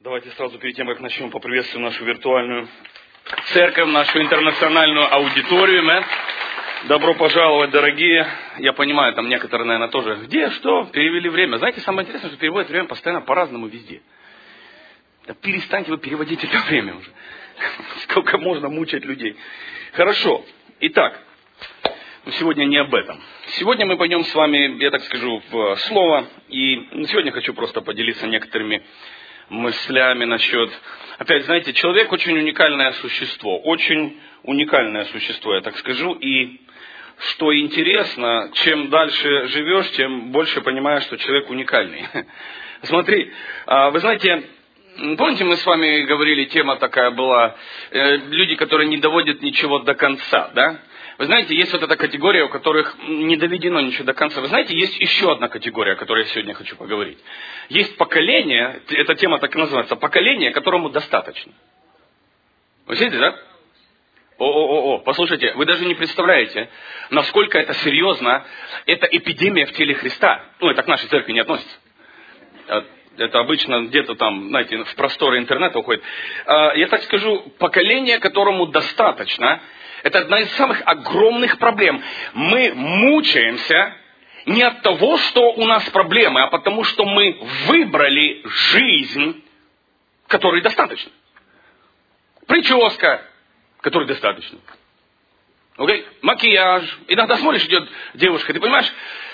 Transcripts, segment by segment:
Давайте сразу перед тем, как начнем, поприветствуем нашу виртуальную церковь, нашу интернациональную аудиторию. Добро пожаловать, дорогие. Я понимаю, там некоторые, наверное, тоже. Где, что, перевели время. Знаете, самое интересное, что переводят время постоянно по-разному везде. Да перестаньте вы переводить это время уже. Сколько можно мучать людей. Хорошо. Итак, сегодня не об этом. Сегодня мы пойдем с вами, я так скажу, в слово. И сегодня хочу просто поделиться некоторыми мыслями насчет... Опять, знаете, человек очень уникальное существо. Очень уникальное существо, я так скажу. И что интересно, чем дальше живешь, тем больше понимаешь, что человек уникальный. Смотри, вы знаете... Помните, мы с вами говорили, тема такая была, люди, которые не доводят ничего до конца, да? Вы знаете, есть вот эта категория, у которых не доведено ничего до конца. Вы знаете, есть еще одна категория, о которой я сегодня хочу поговорить. Есть поколение, эта тема так и называется, поколение, которому достаточно. Вы видите, да? Послушайте, вы даже не представляете, насколько это серьезно, это эпидемия в теле Христа. Ну, это к нашей церкви не относится. Это обычно где-то там, знаете, в просторы интернета уходит. Я так скажу, поколение, которому достаточно, это одна из самых огромных проблем. Мы мучаемся не от того, что у нас проблемы, а потому что мы выбрали жизнь, которой достаточно. Прическа, которой достаточно. Okay? Макияж. Иногда смотришь, идет девушка, ты понимаешь...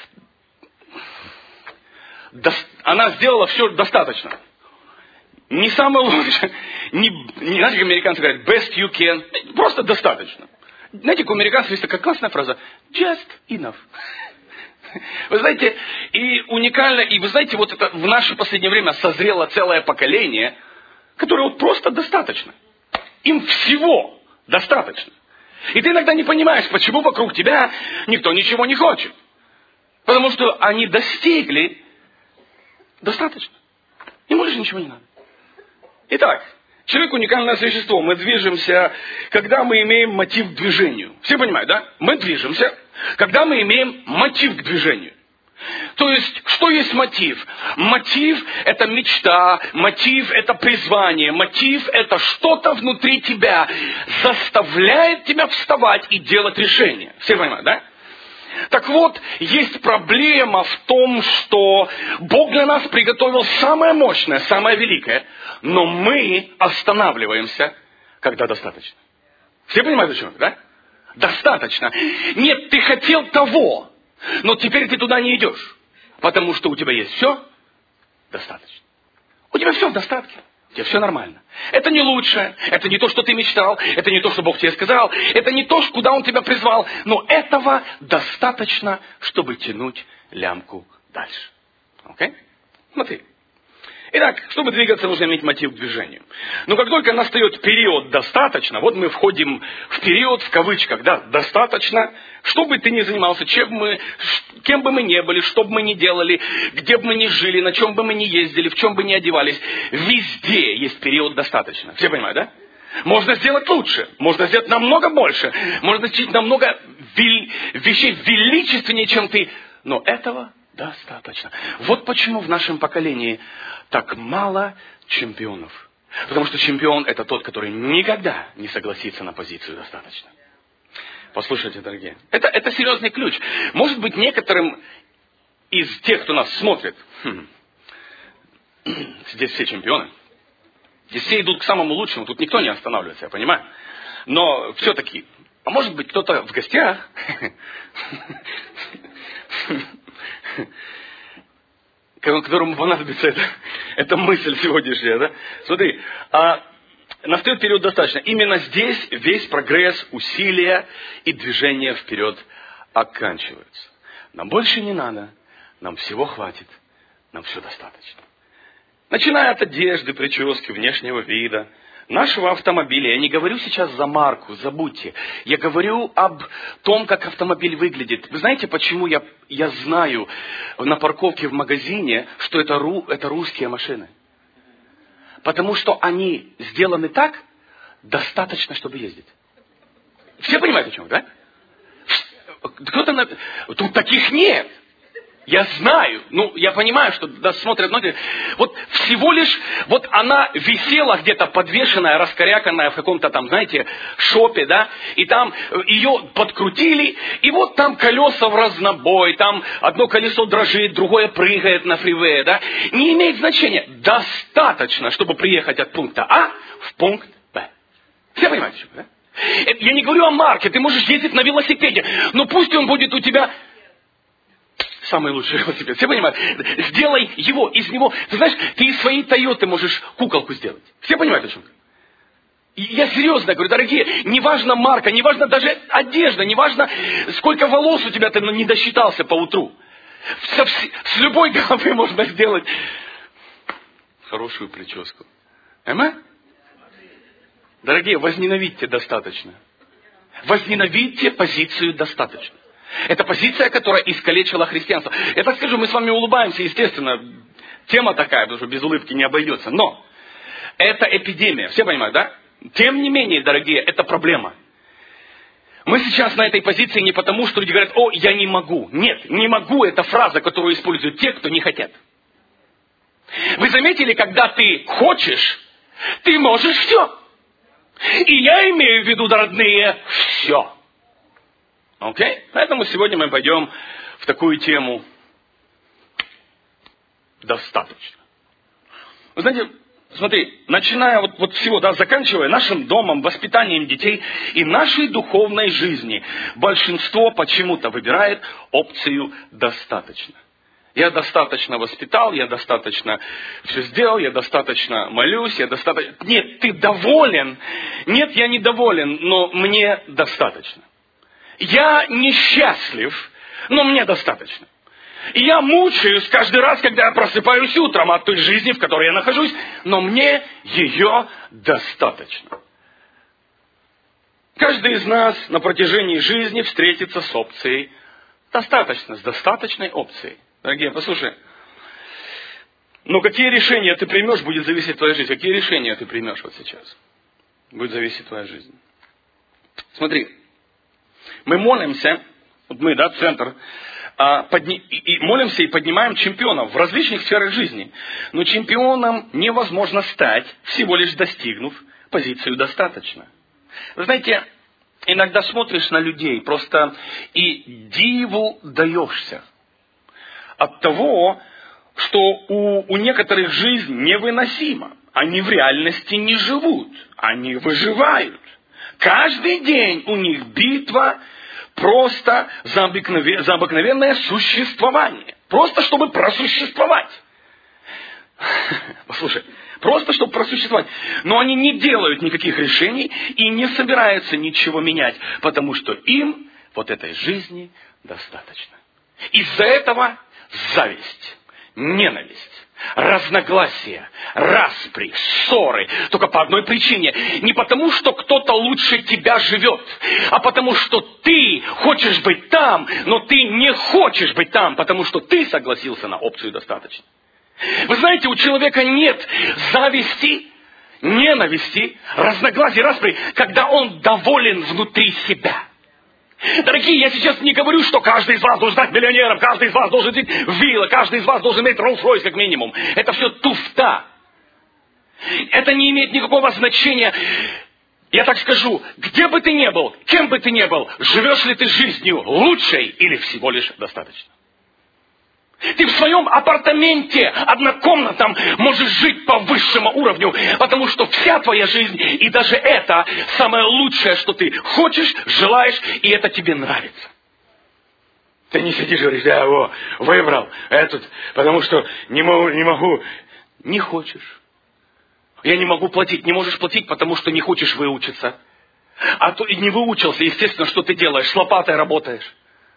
Она сделала все достаточно. Не самое лучшее. Не, знаете, как американцы говорят, best you can. Просто достаточно. Знаете, как у американцев есть такая классная фраза. Just enough. Вы знаете, и уникально, и вы знаете, вот это в наше последнее время созрело целое поколение, которое вот просто достаточно. Им всего достаточно. И ты иногда не понимаешь, почему вокруг тебя никто ничего не хочет. Потому что они достигли достаточно. Им больше ничего не надо. Итак, человек уникальное существо. Мы движемся, когда мы имеем мотив к движению. Все понимают, да? Мы движемся, когда мы имеем мотив к движению. То есть, что есть мотив? Мотив – это мечта, мотив – это призвание, мотив – это что-то внутри тебя заставляет тебя вставать и делать решение. Все понимают, да? Так вот, есть проблема в том, что Бог для нас приготовил самое мощное, самое великое, но мы останавливаемся, когда достаточно. Все понимают, о чем это, да? Достаточно. Нет, ты хотел того, но теперь ты туда не идешь, потому что у тебя есть все достаточно. У тебя все в достатке. У тебя все нормально. Это не лучшее, это не то, что ты мечтал, это не то, что Бог тебе сказал, это не то, куда Он тебя призвал, но этого достаточно, чтобы тянуть лямку дальше. Окей? Смотри. Итак, чтобы двигаться, нужно иметь мотив к движению. Но как только настает период «достаточно», вот мы входим в период, в кавычках, да, «достаточно», что бы ты ни занимался, кем бы мы ни были, что бы мы ни делали, где бы мы ни жили, на чем бы мы ни ездили, в чем бы ни одевались, везде есть период «достаточно». Все понимают, да? Можно сделать лучше, можно сделать намного больше, можно достичь намного вещей величественнее, чем ты, но этого достаточно. Вот почему в нашем поколении так мало чемпионов. Потому что чемпион – это тот, который никогда не согласится на позицию «достаточно». Послушайте, дорогие, это серьезный ключ. Может быть, некоторым из тех, кто нас смотрит, здесь все чемпионы, здесь все идут к самому лучшему, тут никто не останавливается, я понимаю. Но все-таки, а может быть, кто-то в гостях, которому понадобится эта мысль сегодняшняя, да? Смотри, настает период достаточно. Именно здесь весь прогресс, усилия и движение вперед оканчиваются. Нам больше не надо, нам всего хватит, нам все достаточно. Начиная от одежды, прически, внешнего вида, нашего автомобиля. Я не говорю сейчас за марку, забудьте. Я говорю об том, как автомобиль выглядит. Вы знаете, почему я знаю на парковке в магазине, что это русские машины? Потому что они сделаны так, достаточно, чтобы ездить. Все понимают, о чем, да? Тут таких нет. Я знаю, я понимаю, что нас смотрят многие. Вот всего лишь, вот она висела где-то подвешенная, раскоряканная в каком-то там, знаете, шопе, да, и там ее подкрутили, и вот там колеса в разнобой, там одно колесо дрожит, другое прыгает на фривее, да. Не имеет значения. Достаточно, чтобы приехать от пункта А в пункт Б. Все понимаете, что, да? Я не говорю о марке, ты можешь ездить на велосипеде, но пусть он будет у тебя... Самый лучший велосипед. Все понимают? Сделай его, из него. Ты знаешь, ты из своей Тойоты можешь куколку сделать. Все понимают, о чем я? Я серьезно говорю, дорогие, не важна марка, не важна даже одежда, не важно, сколько волос у тебя ты не досчитался по утру. С любой головы можно сделать хорошую прическу. Аминь? Дорогие, возненавидьте достаточно. Возненавидьте позицию достаточно. Это позиция, которая искалечила христианство. Я так скажу, мы с вами улыбаемся, естественно. Тема такая, потому что без улыбки не обойдется. Но это эпидемия. Все понимают, да? Тем не менее, дорогие, это проблема. Мы сейчас на этой позиции не потому, что люди говорят, о, я не могу. Нет, не могу, это фраза, которую используют те, кто не хотят. Вы заметили, когда ты хочешь, ты можешь все. И я имею в виду, родные, все. Окей? Поэтому сегодня мы пойдем в такую тему достаточно. Вы знаете, смотри, начиная вот всего, да, заканчивая нашим домом, воспитанием детей и нашей духовной жизни, большинство почему-то выбирает опцию достаточно. Я достаточно воспитал, я достаточно все сделал, я достаточно молюсь, я достаточно... Нет, ты доволен. Нет, я недоволен, но мне достаточно. Я несчастлив, но мне достаточно. И я мучаюсь каждый раз, когда я просыпаюсь утром от той жизни, в которой я нахожусь, но мне ее достаточно. Каждый из нас на протяжении жизни встретится с опцией достаточно, с достаточной опцией. Дорогие, послушай, какие решения ты примешь, будет зависеть от твоей жизни. Какие решения ты примешь вот сейчас? Будет зависеть твоя жизнь. Смотри. Мы молимся, центр, и молимся и поднимаем чемпионов в различных сферах жизни. Но чемпионом невозможно стать, всего лишь достигнув позицию достаточно. Вы знаете, иногда смотришь на людей просто и диву даешься от того, что у некоторых жизнь невыносима. Они в реальности не живут, они выживают. Каждый день у них битва просто за обыкновенное существование. Просто чтобы просуществовать. Послушай, просто чтобы просуществовать. Но они не делают никаких решений и не собираются ничего менять, потому что им вот этой жизни достаточно. Из-за этого зависть, ненависть, разногласия, распри, ссоры. Только по одной причине. Не потому, что кто-то лучше тебя живет, а потому, что ты хочешь быть там, но ты не хочешь быть там, потому что ты согласился на опцию достаточно. Вы знаете, у человека нет зависти, ненависти, разногласий, распри, когда он доволен внутри себя. Дорогие, я сейчас не говорю, что каждый из вас должен стать миллионером, каждый из вас должен жить в вилле, каждый из вас должен иметь Роллс-Ройс как минимум. Это все туфта. Это не имеет никакого значения. Я так скажу, где бы ты ни был, кем бы ты ни был, живешь ли ты жизнью лучшей или всего лишь достаточно? Ты в своем апартаменте однокомнатном можешь жить по высшему уровню, потому что вся твоя жизнь, и даже это самое лучшее, что ты хочешь, желаешь, и это тебе нравится. Ты не сидишь и говоришь, я его выбрал, этот, потому что не могу. Не хочешь. Я не могу платить. Не можешь платить, потому что не хочешь выучиться. А то и не выучился, естественно, что ты делаешь? С лопатой работаешь.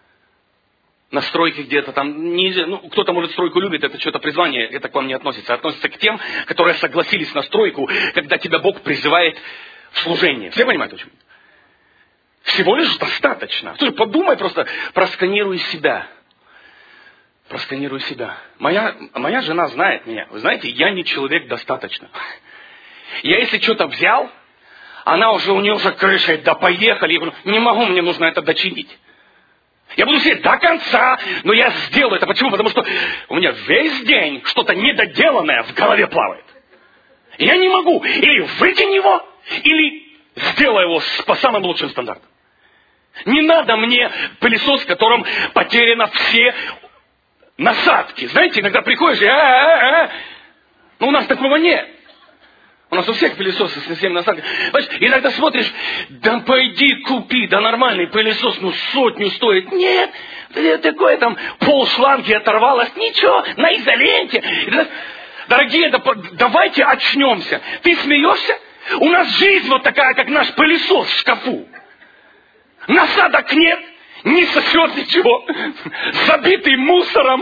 На стройке где-то там, кто-то, может, стройку любит, это что-то призвание, это к вам не относится. Относится к тем, которые согласились на стройку, когда тебя Бог призывает в служение. Все понимают, о чем? Всего лишь достаточно. Слушай, подумай просто, просканируй себя. Просканируй себя. Моя жена знает меня. Вы знаете, я не человек достаточно. Я если что-то взял, у нее уже крыша, да поехали. Я говорю, не могу, мне нужно это дочинить. Я буду сидеть до конца, но я сделаю это. Почему? Потому что у меня весь день что-то недоделанное в голове плавает. И я не могу или выкинь его, или сделай его по самым лучшим стандартам. Не надо мне пылесос, в котором потеряно все насадки. Знаете, иногда приходишь и но у нас такого нет. У нас у всех пылесосы с всеми насадками. Понимаешь, иногда смотришь, да пойди купи, да нормальный пылесос, 100 стоит. Нет, такое там полшланги оторвалось, ничего, на изоленте. Дорогие, давайте очнемся. Ты смеешься? У нас жизнь вот такая, как наш пылесос в шкафу. Насадок нет, не сосет ничего, забитый мусором.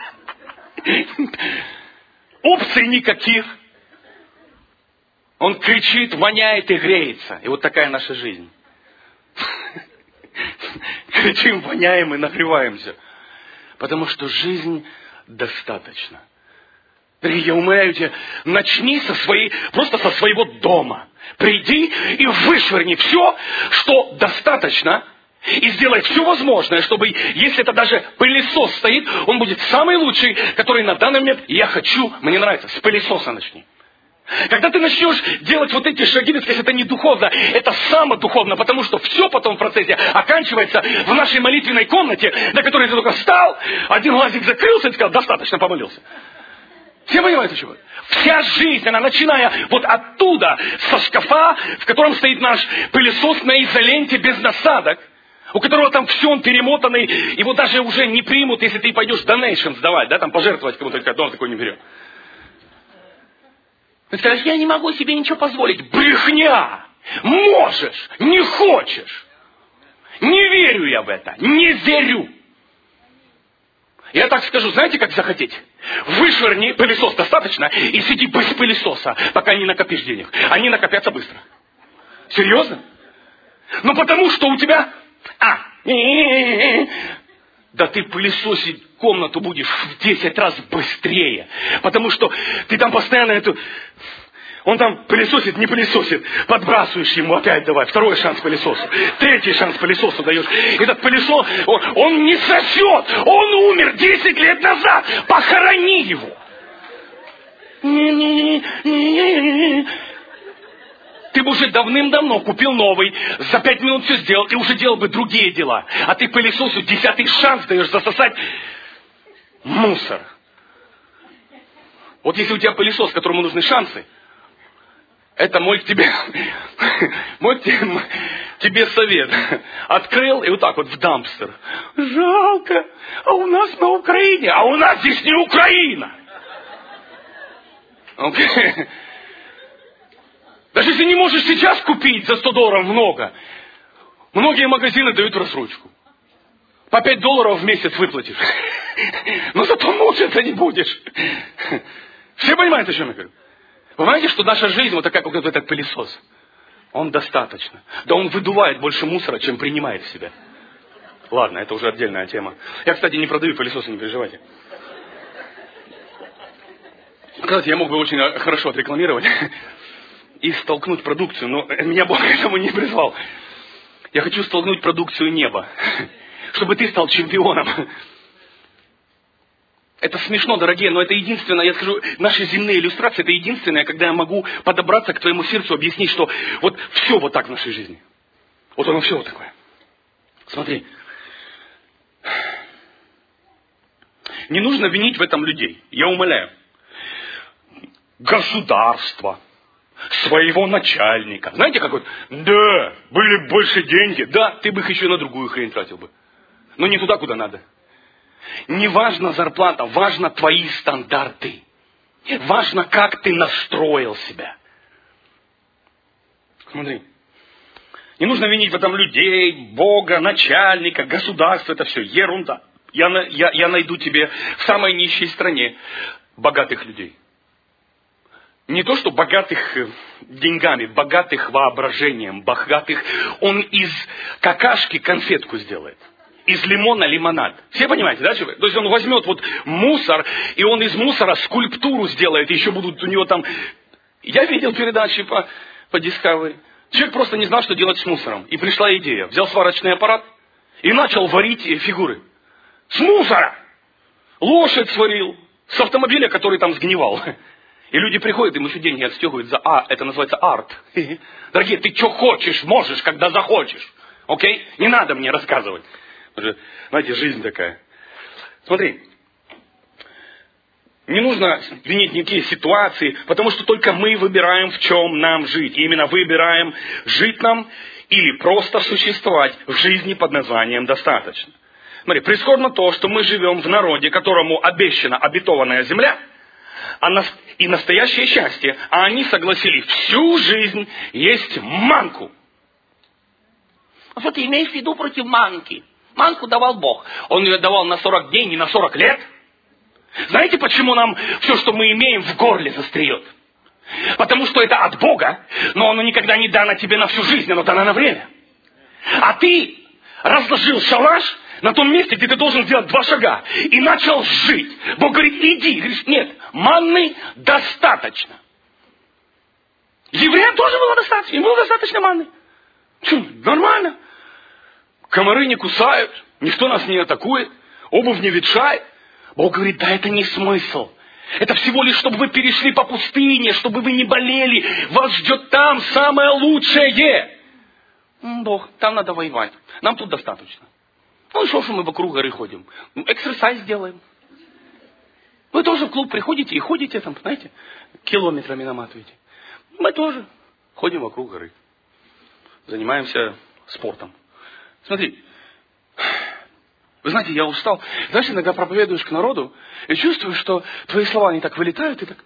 Опций никаких. Он кричит, воняет и греется. И вот такая наша жизнь. Кричим, воняем и нагреваемся. Потому что жизнь достаточно. Дорогие, я умоляю тебя, начни просто со своего дома. Приди и вышвырни все, что достаточно, и сделай все возможное, чтобы, если это даже пылесос стоит, он будет самый лучший, который на данный момент мне нравится. С пылесоса начни. Когда ты начнешь делать вот эти шаги, если это не духовно, это самодуховно, потому что все потом в процессе оканчивается в нашей молитвенной комнате, на которой ты только встал, один глазик закрылся и сказал, достаточно, помолился. Все понимаете, чего? Вся жизнь, она начиная вот оттуда, со шкафа, в котором стоит наш пылесос на изоленте без насадок, у которого там все он перемотанный, его даже уже не примут, если ты пойдешь донейшн сдавать, да, там пожертвовать кому-то, он такой не берет. Ты скажешь, я не могу себе ничего позволить. Брехня! Можешь, не хочешь. Не верю я в это, не верю. Я так скажу, знаете, как захотеть? Вышвырни пылесос достаточно и сиди без пылесоса, пока не накопишь денег. Они накопятся быстро. Серьезно? Ну потому что у тебя... Да ты пылесосить комнату будешь в 10 раз быстрее. Потому что ты там постоянно Он там пылесосит, не пылесосит. Подбрасываешь ему, опять давай. Второй шанс пылесосу. Третий шанс пылесосу даешь. Этот пылесос, он не сосет. Он умер 10 лет назад. Похорони его. Ты бы уже давным-давно купил новый, за 5 минут все сделал, и уже делал бы другие дела. А ты пылесосу 10-й шанс даешь засосать мусор. Вот если у тебя пылесос, которому нужны шансы, это мой тебе совет. Открыл и вот так вот в дампстер. Жалко, а у нас на Украине, а у нас здесь не Украина. Okay. Даже если не можешь сейчас купить за $100 много, многие магазины дают в рассрочку. По $5 в месяц выплатишь. Но зато мучиться не будешь. Все понимаете, о чем я говорю? Вы понимаете, что наша жизнь вот такая, как этот пылесос. Он достаточно. Да он выдувает больше мусора, чем принимает в себя. Ладно, это уже отдельная тема. Я, кстати, не продаю пылесосы, не переживайте. Кстати, я мог бы очень хорошо отрекламировать и столкнуть продукцию, но меня Бог к этому не призвал. Я хочу столкнуть продукцию неба, чтобы ты стал чемпионом. Это смешно, дорогие, но это единственное, я скажу, наши земные иллюстрации, это единственное, когда я могу подобраться к твоему сердцу, объяснить, что вот все вот так в нашей жизни. Вот оно все вот такое. Смотри. Не нужно винить в этом людей, я умоляю. Государство, своего начальника. Знаете, как вот, да, были больше деньги, да, ты бы их еще на другую хрень тратил бы. Но не туда, куда надо. Не важна зарплата, важно твои стандарты. Важно, как ты настроил себя. Смотри. Не нужно винить в этом людей, Бога, начальника, государства, это все ерунда. Я найду тебе в самой нищей стране богатых людей. Не то, что богатых деньгами, богатых воображением, богатых... Он из какашки конфетку сделает. Из лимона лимонад. Все понимаете, да? То есть он возьмет вот мусор, и он из мусора скульптуру сделает, и еще будут у него там... Я видел передачи по Discovery. Человек просто не знал, что делать с мусором. И пришла идея. Взял сварочный аппарат И начал варить фигуры. С мусора. Лошадь сварил. С автомобиля, который там сгнивал. И люди приходят, им еще деньги отстегивают за это называется арт. Дорогие, ты что хочешь, можешь, когда захочешь. Окей? Не надо мне рассказывать. Знаете, жизнь такая. Смотри. Не нужно винить никакие ситуации, потому что только мы выбираем, в чем нам жить. И именно выбираем, жить нам или просто существовать в жизни под названием «достаточно». Смотри, прискорбно то, что мы живем в народе, которому обещана обетованная земля, и настоящее счастье, а они согласились всю жизнь есть манку. А что ты имеешь в виду против манки? Манку давал Бог. Он ее давал на 40 дней, не на 40 лет. Знаете, почему нам все, что мы имеем, в горле застряет? Потому что это от Бога, но оно никогда не дано тебе на всю жизнь, оно дано на время. А ты разложил шалаш на том месте, где ты должен сделать 2 шага, и начал жить. Бог говорит, иди. Говоришь, нет, манны достаточно. Евреям тоже было достаточно, им было достаточно манны. Что, нормально. Комары не кусают, никто нас не атакует, обувь не ветшает. Бог говорит, да это не смысл. Это всего лишь, чтобы вы перешли по пустыне, чтобы вы не болели. Вас ждет там самое лучшее. Бог, там надо воевать. Нам тут достаточно. Ну и что мы вокруг горы ходим? Эксерсайз делаем. Вы тоже в клуб приходите и ходите там, знаете, километрами наматываете. Мы тоже ходим вокруг горы. Занимаемся спортом. Смотри. Вы знаете, я устал. Знаешь, иногда проповедуешь к народу, и чувствуешь, что твои слова, они так вылетают, и так...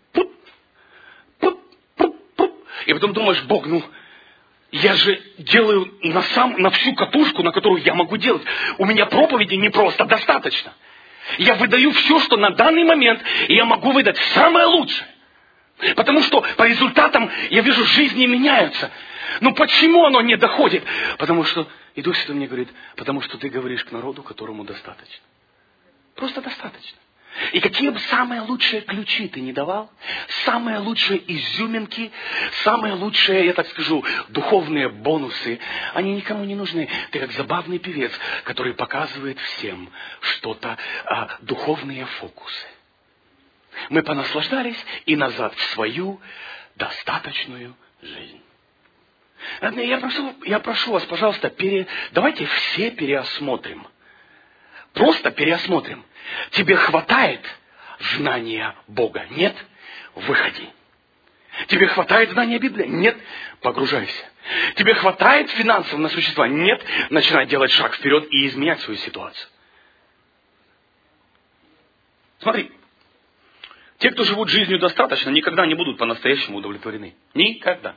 И потом думаешь, Бог, я же делаю на всю катушку, на которую я могу делать. У меня проповеди не просто достаточно. Я выдаю все, что на данный момент, и я могу выдать самое лучшее. Потому что по результатам, я вижу, жизни меняются. Но почему оно не доходит? Потому что, и Дух Святой мне говорит, потому что ты говоришь к народу, которому достаточно. Просто достаточно. И какие бы самые лучшие ключи ты не давал, самые лучшие изюминки, самые лучшие, я так скажу, духовные бонусы, они никому не нужны. Ты как забавный певец, который показывает всем что-то, духовные фокусы. Мы понаслаждались и назад в свою достаточную жизнь. Я прошу вас, пожалуйста, давайте все переосмотрим. Просто переосмотрим. Тебе хватает знания Бога? Нет? Выходи. Тебе хватает знания Библии? Нет? Погружайся. Тебе хватает финансов на существование? Нет? Начинай делать шаг вперед и изменять свою ситуацию. Смотри. Те, кто живут жизнью достаточно, никогда не будут по-настоящему удовлетворены. Никогда.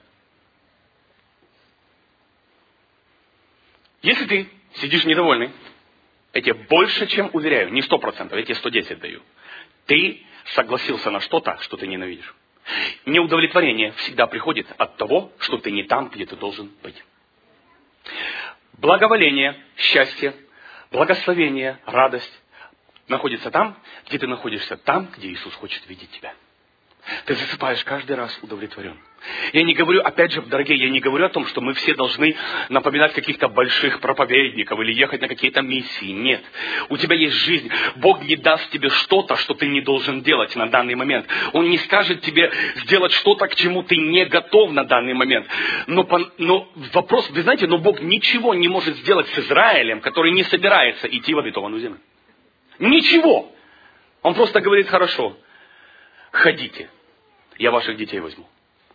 Если ты сидишь недовольный, я тебе больше, чем уверяю, не 100%, я тебе 110 даю. Ты согласился на что-то, что ты ненавидишь. Неудовлетворение всегда приходит от того, что ты не там, где ты должен быть. Благоволение, счастье, благословение, радость находится там, где ты находишься, там, где Иисус хочет видеть тебя. Ты засыпаешь каждый раз удовлетворен. Я не говорю, опять же, дорогие, я не говорю о том, что мы все должны напоминать каких-то больших проповедников или ехать на какие-то миссии. Нет. У тебя есть жизнь. Бог не даст тебе что-то, что ты не должен делать на данный момент. Он не скажет тебе сделать что-то, к чему ты не готов на данный момент. Но вопрос, вы знаете, но Бог ничего не может сделать с Израилем, который не собирается идти в обетованную землю. Ничего. Он просто говорит, хорошо, ходите, я ваших детей возьму.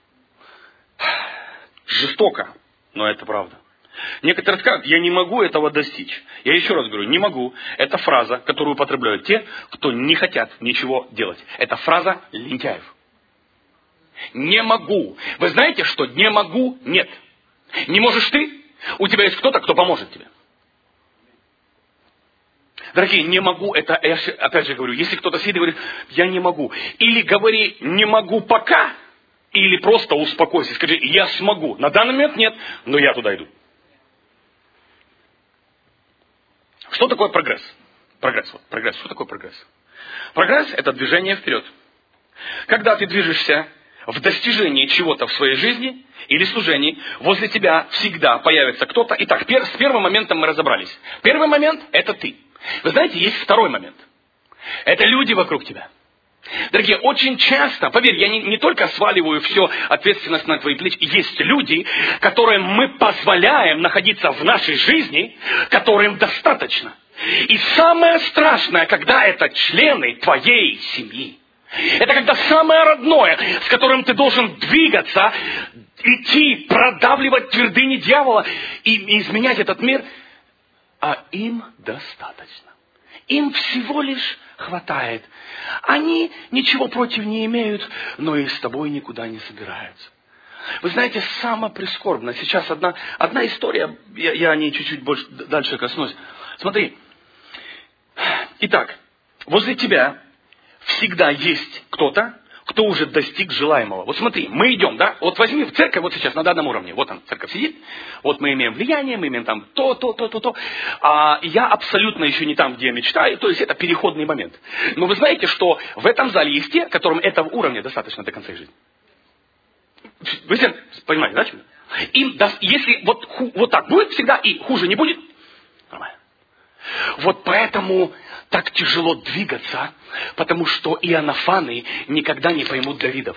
Жестоко, но это правда. Некоторые скажут, я не могу этого достичь. Я еще раз говорю, не могу. Это фраза, которую употребляют те, кто не хотят ничего делать. Это фраза лентяев. Не могу. Вы знаете, что не могу нет. Не можешь ты, у тебя есть кто-то, кто поможет тебе. Дорогие, не могу, это, я опять же говорю, если кто-то сидит и говорит, я не могу. Или говори, не могу пока, или просто успокойся, скажи, я смогу. На данный момент нет, но я туда иду. Что такое прогресс? Прогресс. Что такое прогресс? Прогресс – это движение вперед. Когда ты движешься в достижении чего-то в своей жизни или служении, возле тебя всегда появится кто-то. Итак, с первым моментом мы разобрались. Первый момент – это ты. Вы знаете, есть второй момент. Это люди вокруг тебя. Дорогие, очень часто, поверь, я не только сваливаю всю ответственность на твои плечи. Есть люди, которым мы позволяем находиться в нашей жизни, которым достаточно. И самое страшное, когда это члены твоей семьи. Это когда самое родное, с которым ты должен двигаться, идти, продавливать твердыни дьявола и изменять этот мир, а им достаточно. Им всего лишь хватает. Они ничего против не имеют, но и с тобой никуда не собираются. Вы знаете, самое прискорбное. Сейчас одна история, я о ней чуть-чуть больше дальше коснусь. Смотри. Итак, возле тебя всегда есть кто-то, кто уже достиг желаемого. Вот смотри, мы идем, да? Вот возьми в церковь вот сейчас на данном уровне. Вот там церковь сидит. Вот мы имеем влияние, мы имеем там то. А я абсолютно еще не там, где я мечтаю. То есть это переходный момент. Но вы знаете, что в этом зале есть те, которым этого уровня достаточно до конца их жизни. Вы все понимаете, да? Им, если вот так будет всегда и хуже не будет, нормально. Вот поэтому так тяжело двигаться, потому что иоаннафаны никогда не поймут Давидов.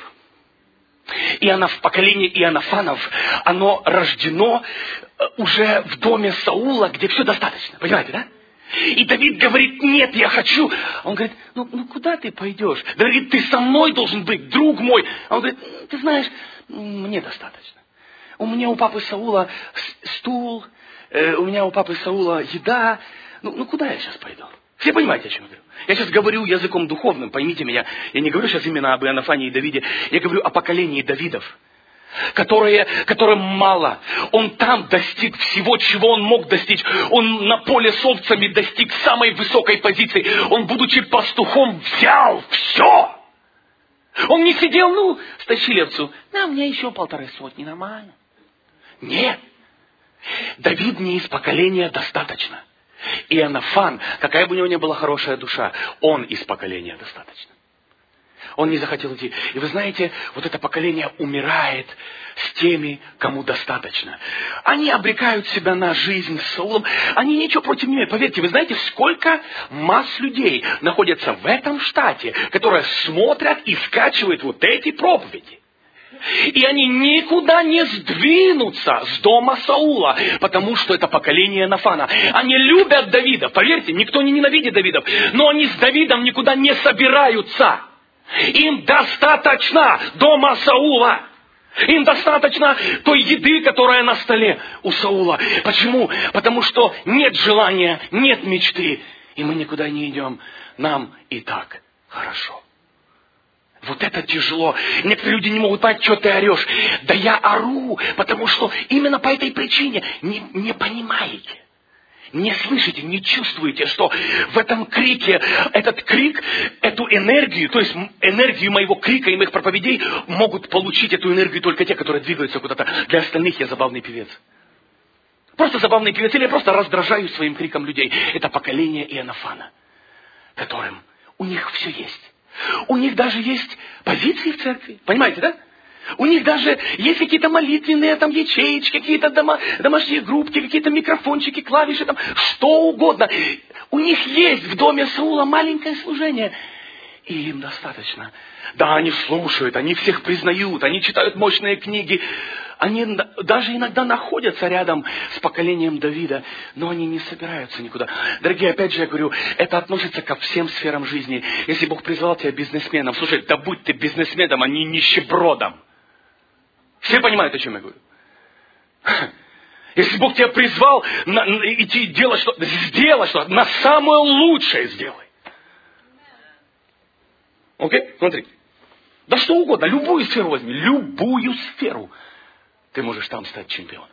Поколение иоаннафанов, оно рождено уже в доме Саула, где все достаточно. Понимаете, да? И Давид говорит: нет, я хочу. Он говорит: ну куда ты пойдешь? Давид, ты со мной должен быть, друг мой. Он говорит: ты знаешь, мне достаточно. У меня у папы Саула стул, у меня у папы Саула еда. Ну куда я сейчас пойду? Все понимаете, о чем я говорю? Я сейчас говорю языком духовным, поймите меня. Я не говорю сейчас именно об Иоаннафане и Давиде. Я говорю о поколении Давидов, которым мало. Он там достиг всего, чего он мог достичь. Он на поле с овцами достиг самой высокой позиции. Он, будучи пастухом, взял все. Он не сидел, стащили овцу. У меня еще 150, нормально. Нет. Давид не из поколения достаточно. Иоаннафан, какая бы у него ни была хорошая душа, он из поколения достаточно. Он не захотел идти. И вы знаете, вот это поколение умирает с теми, кому достаточно. Они обрекают себя на жизнь с Саулом. Они ничего против не имеют. Поверьте, вы знаете, сколько масс людей находятся в этом штате, которые смотрят и скачивают вот эти проповеди. И они никуда не сдвинутся с дома Саула, потому что это поколение Иоаннафана. Они любят Давида, поверьте, никто не ненавидит Давидов, но они с Давидом никуда не собираются. Им достаточно дома Саула. Им достаточно той еды, которая на столе у Саула. Почему? Потому что нет желания, нет мечты, и мы никуда не идем. Нам и так хорошо. Вот это тяжело. Некоторые люди не могут понять, что ты орешь. Да я ору, потому что именно по этой причине не понимаете. Не слышите, не чувствуете, что в этом крике, этот крик, эту энергию, то есть энергию моего крика и моих проповедей, могут получить эту энергию только те, которые двигаются куда-то. Для остальных я забавный певец. Просто забавный певец, или я просто раздражаю своим криком людей. Это поколение Иоаннафана, которым у них все есть. У них даже есть позиции в церкви. Понимаете, да? У них даже есть какие-то молитвенные там ячеечки, какие-то домашние группки, какие-то микрофончики, клавиши, там, что угодно. У них есть в доме Саула маленькое служение. И им достаточно. Да, они слушают, они всех признают, они читают мощные книги. Они даже иногда находятся рядом с поколением Давида, но они не собираются никуда. Дорогие, опять же я говорю, это относится ко всем сферам жизни. Если Бог призвал тебя бизнесменом, слушай, да будь ты бизнесменом, а не нищебродом. Все понимают, о чем я говорю? Если Бог тебя призвал идти делать что-то, сделай что-то, на самое лучшее сделай. Окей? Смотри. Да что угодно, любую сферу возьми, любую сферу. Ты можешь там стать чемпионом.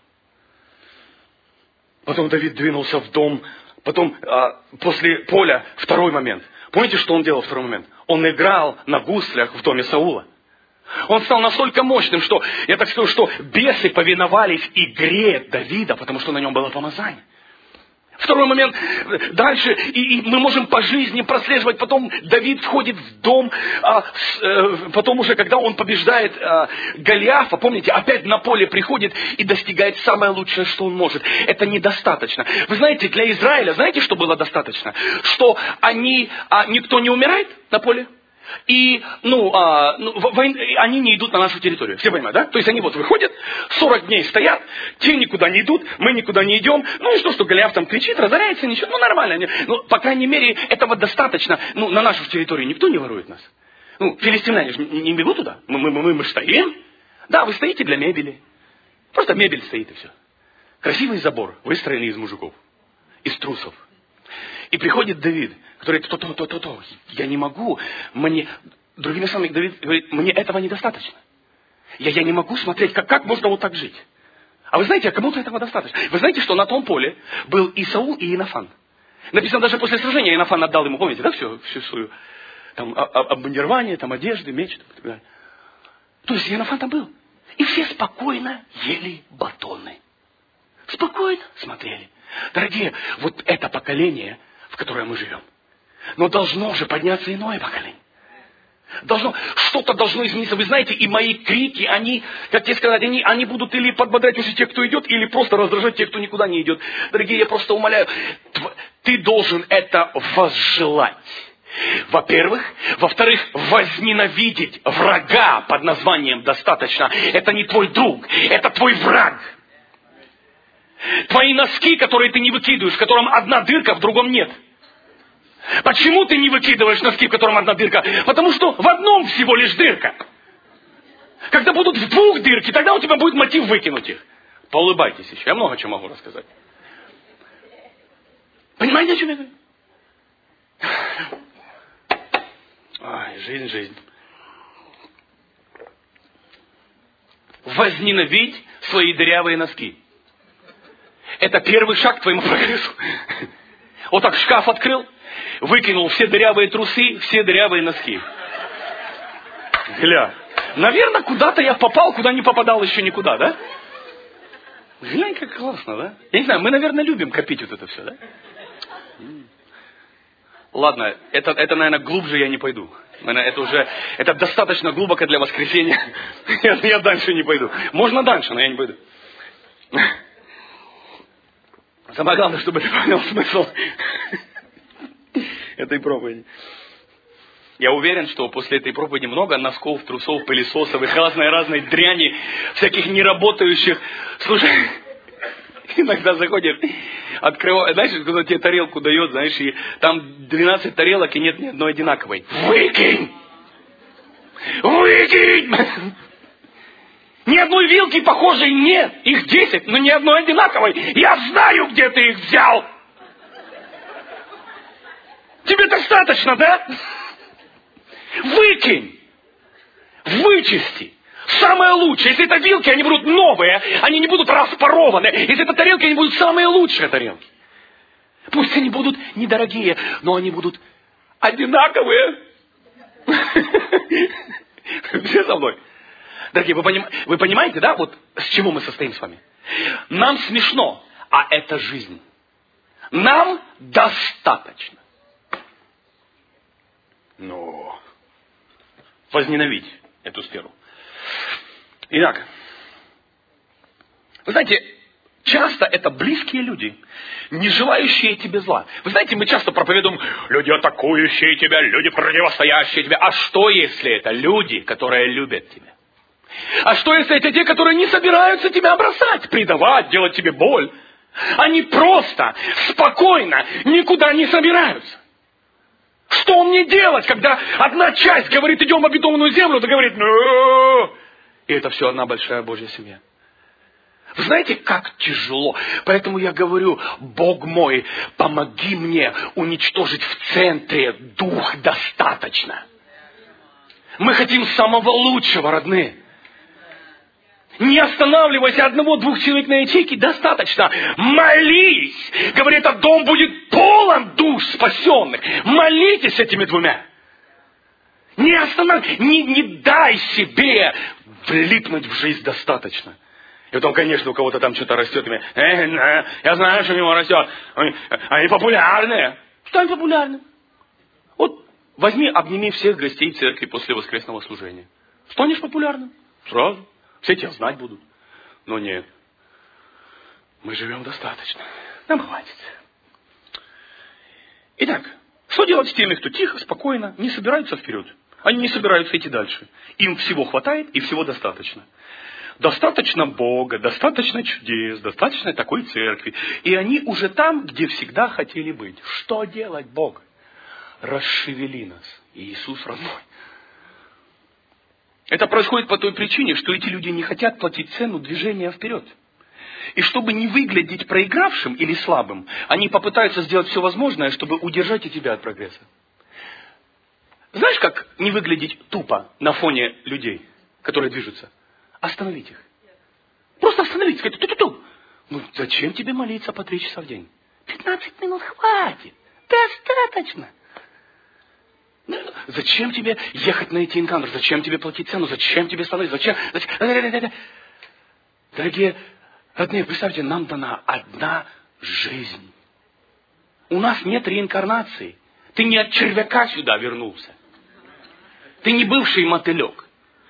Потом Давид двинулся в дом. Потом, после поля, второй момент. Помните, что он делал в второй момент? Он играл на гуслях в доме Саула. Он стал настолько мощным, что, я так скажу, что бесы повиновались игре Давида, потому что на нем было помазание. Второй момент, дальше, и мы можем по жизни прослеживать, потом Давид входит в дом, потом уже, когда он побеждает Голиафа, помните, опять на поле приходит и достигает самое лучшее, что он может. Это недостаточно. Вы знаете, для Израиля, знаете, что было достаточно? Что никто не умирает на поле? И, они не идут на нашу территорию. Все понимают, да? То есть они вот выходят, 40 дней стоят, те никуда не идут, мы никуда не идем. Ну и что Голиаф там кричит, разоряется, ничего, нормально. По крайней мере, этого достаточно. На нашу территорию никто не ворует нас. Филистимляне же не бегут туда. Мы стоим. Да, вы стоите для мебели. Просто мебель стоит и все. Красивый забор, выстроенный из мужиков, из трусов. И приходит Давид, который говорит, я не могу, другими словами, Давид говорит, мне этого недостаточно. Я не могу смотреть, как можно вот так жить. А вы знаете, кому-то этого достаточно. Вы знаете, что на том поле был и Саул, и Иоаннафан. Написано, даже после сражения Иоаннафан отдал ему, помните, да, всю свою там, обмундирование, там, одежды, меч, и так далее. То есть Иоаннафан там был. И все спокойно ели батоны. Спокойно смотрели. Дорогие, вот это поколение, в которое мы живем. Но должно же подняться иное поколение. Что-то должно измениться. Вы знаете, и мои крики, они, как тебе сказать, они будут или подбодрять уже тех, кто идет, или просто раздражать тех, кто никуда не идет. Дорогие, я просто умоляю, ты должен это возжелать. Во-первых. Во-вторых, возненавидеть врага под названием «достаточно». Это не твой друг, это твой враг. Твои носки, которые ты не выкидываешь, в котором одна дырка, в другом нет. Почему ты не выкидываешь носки, в котором одна дырка? Потому что в одном всего лишь дырка. Когда будут в двух дырки, тогда у тебя будет мотив выкинуть их. Поулыбайтесь еще, я много чего могу рассказать. Понимаете, о чем я говорю? Ай, жизнь. Возненавидь свои дырявые носки. Это первый шаг к твоему прогрессу. Вот так шкаф открыл, выкинул все дырявые трусы, все дырявые носки. Гля. Наверное, куда-то я попал, куда не попадал еще никуда, да? Глянь, как классно, да? Я не знаю, мы, наверное, любим копить вот это все, да? Ладно, это, наверное, глубже я не пойду. Это достаточно глубоко для воскресения. Я дальше не пойду. Можно дальше, но я не пойду. Самое главное, чтобы ты понял смысл этой проповеди. Я уверен, что после этой проповеди много носков, трусов, пылесосов и разной дряни, всяких неработающих. Слушай, иногда заходит, открывает, знаешь, когда тебе тарелку дает, знаешь, и там 12 тарелок, и нет ни одной одинаковой. Выкинь! Ни одной вилки похожей нет. Их 10, но ни одной одинаковой. Я знаю, где ты их взял. Тебе достаточно, да? Выкинь. Вычисти. Самое лучшее. Если это вилки, они будут новые. Они не будут распарованы. Если это тарелки, они будут самые лучшие тарелки. Пусть они будут недорогие, но они будут одинаковые. Все со мной? Дорогие, вы понимаете, да, вот с чего мы состоим с вами? Нам смешно, а это жизнь. Нам достаточно. Но возненавидь эту сферу. Итак, вы знаете, часто это близкие люди, не желающие тебе зла. Вы знаете, мы часто проповедуем, люди, атакующие тебя, люди, противостоящие тебе. А что, если это люди, которые любят тебя? А что, если это те, которые не собираются тебя бросать, предавать, делать тебе боль? Они просто, спокойно, никуда не собираются. Что мне делать, когда одна часть говорит, идем в обетованную землю, другая говорит, ну, и это все одна большая Божья семья. Вы знаете, как тяжело. Поэтому я говорю, Бог мой, помоги мне уничтожить в центре дух достаточно. Мы хотим самого лучшего, родные. Не останавливайся, 1-2 человек на ячейке достаточно. Молись. Говорит, этот дом будет полон душ спасенных. Молитесь этими 2. Не дай себе влипнуть в жизнь достаточно. И потом, конечно, у кого-то там что-то растет. Я знаю, что у него растет. Они популярные. Что они популярны? Вот возьми, обними всех гостей церкви после воскресного служения. Станешь популярным? Сразу. Все тебя знать будут. Но нет. Мы живем достаточно. Нам хватит. Итак, что делать с теми, кто тихо, спокойно, не собираются вперед? Они не собираются идти дальше. Им всего хватает и всего достаточно. Достаточно Бога, достаточно чудес, достаточно такой церкви. И они уже там, где всегда хотели быть. Что делать, Бог? Расшевели нас, Иисус родной. Это происходит по той причине, что эти люди не хотят платить цену движения вперед. И чтобы не выглядеть проигравшим или слабым, они попытаются сделать все возможное, чтобы удержать и тебя от прогресса. Знаешь, как не выглядеть тупо на фоне людей, которые движутся? Остановить их. Просто остановить. Сказать, ту-ту-ту. Ну, зачем тебе молиться по 3 часа в день? 15 минут хватит. Достаточно. Зачем тебе ехать на эти энкаунтеры? Зачем тебе платить цену? Зачем тебе становиться? Зачем? Дорогие родные, представьте, нам дана одна жизнь. У нас нет реинкарнации. Ты не от червяка сюда вернулся. Ты не бывший мотылек.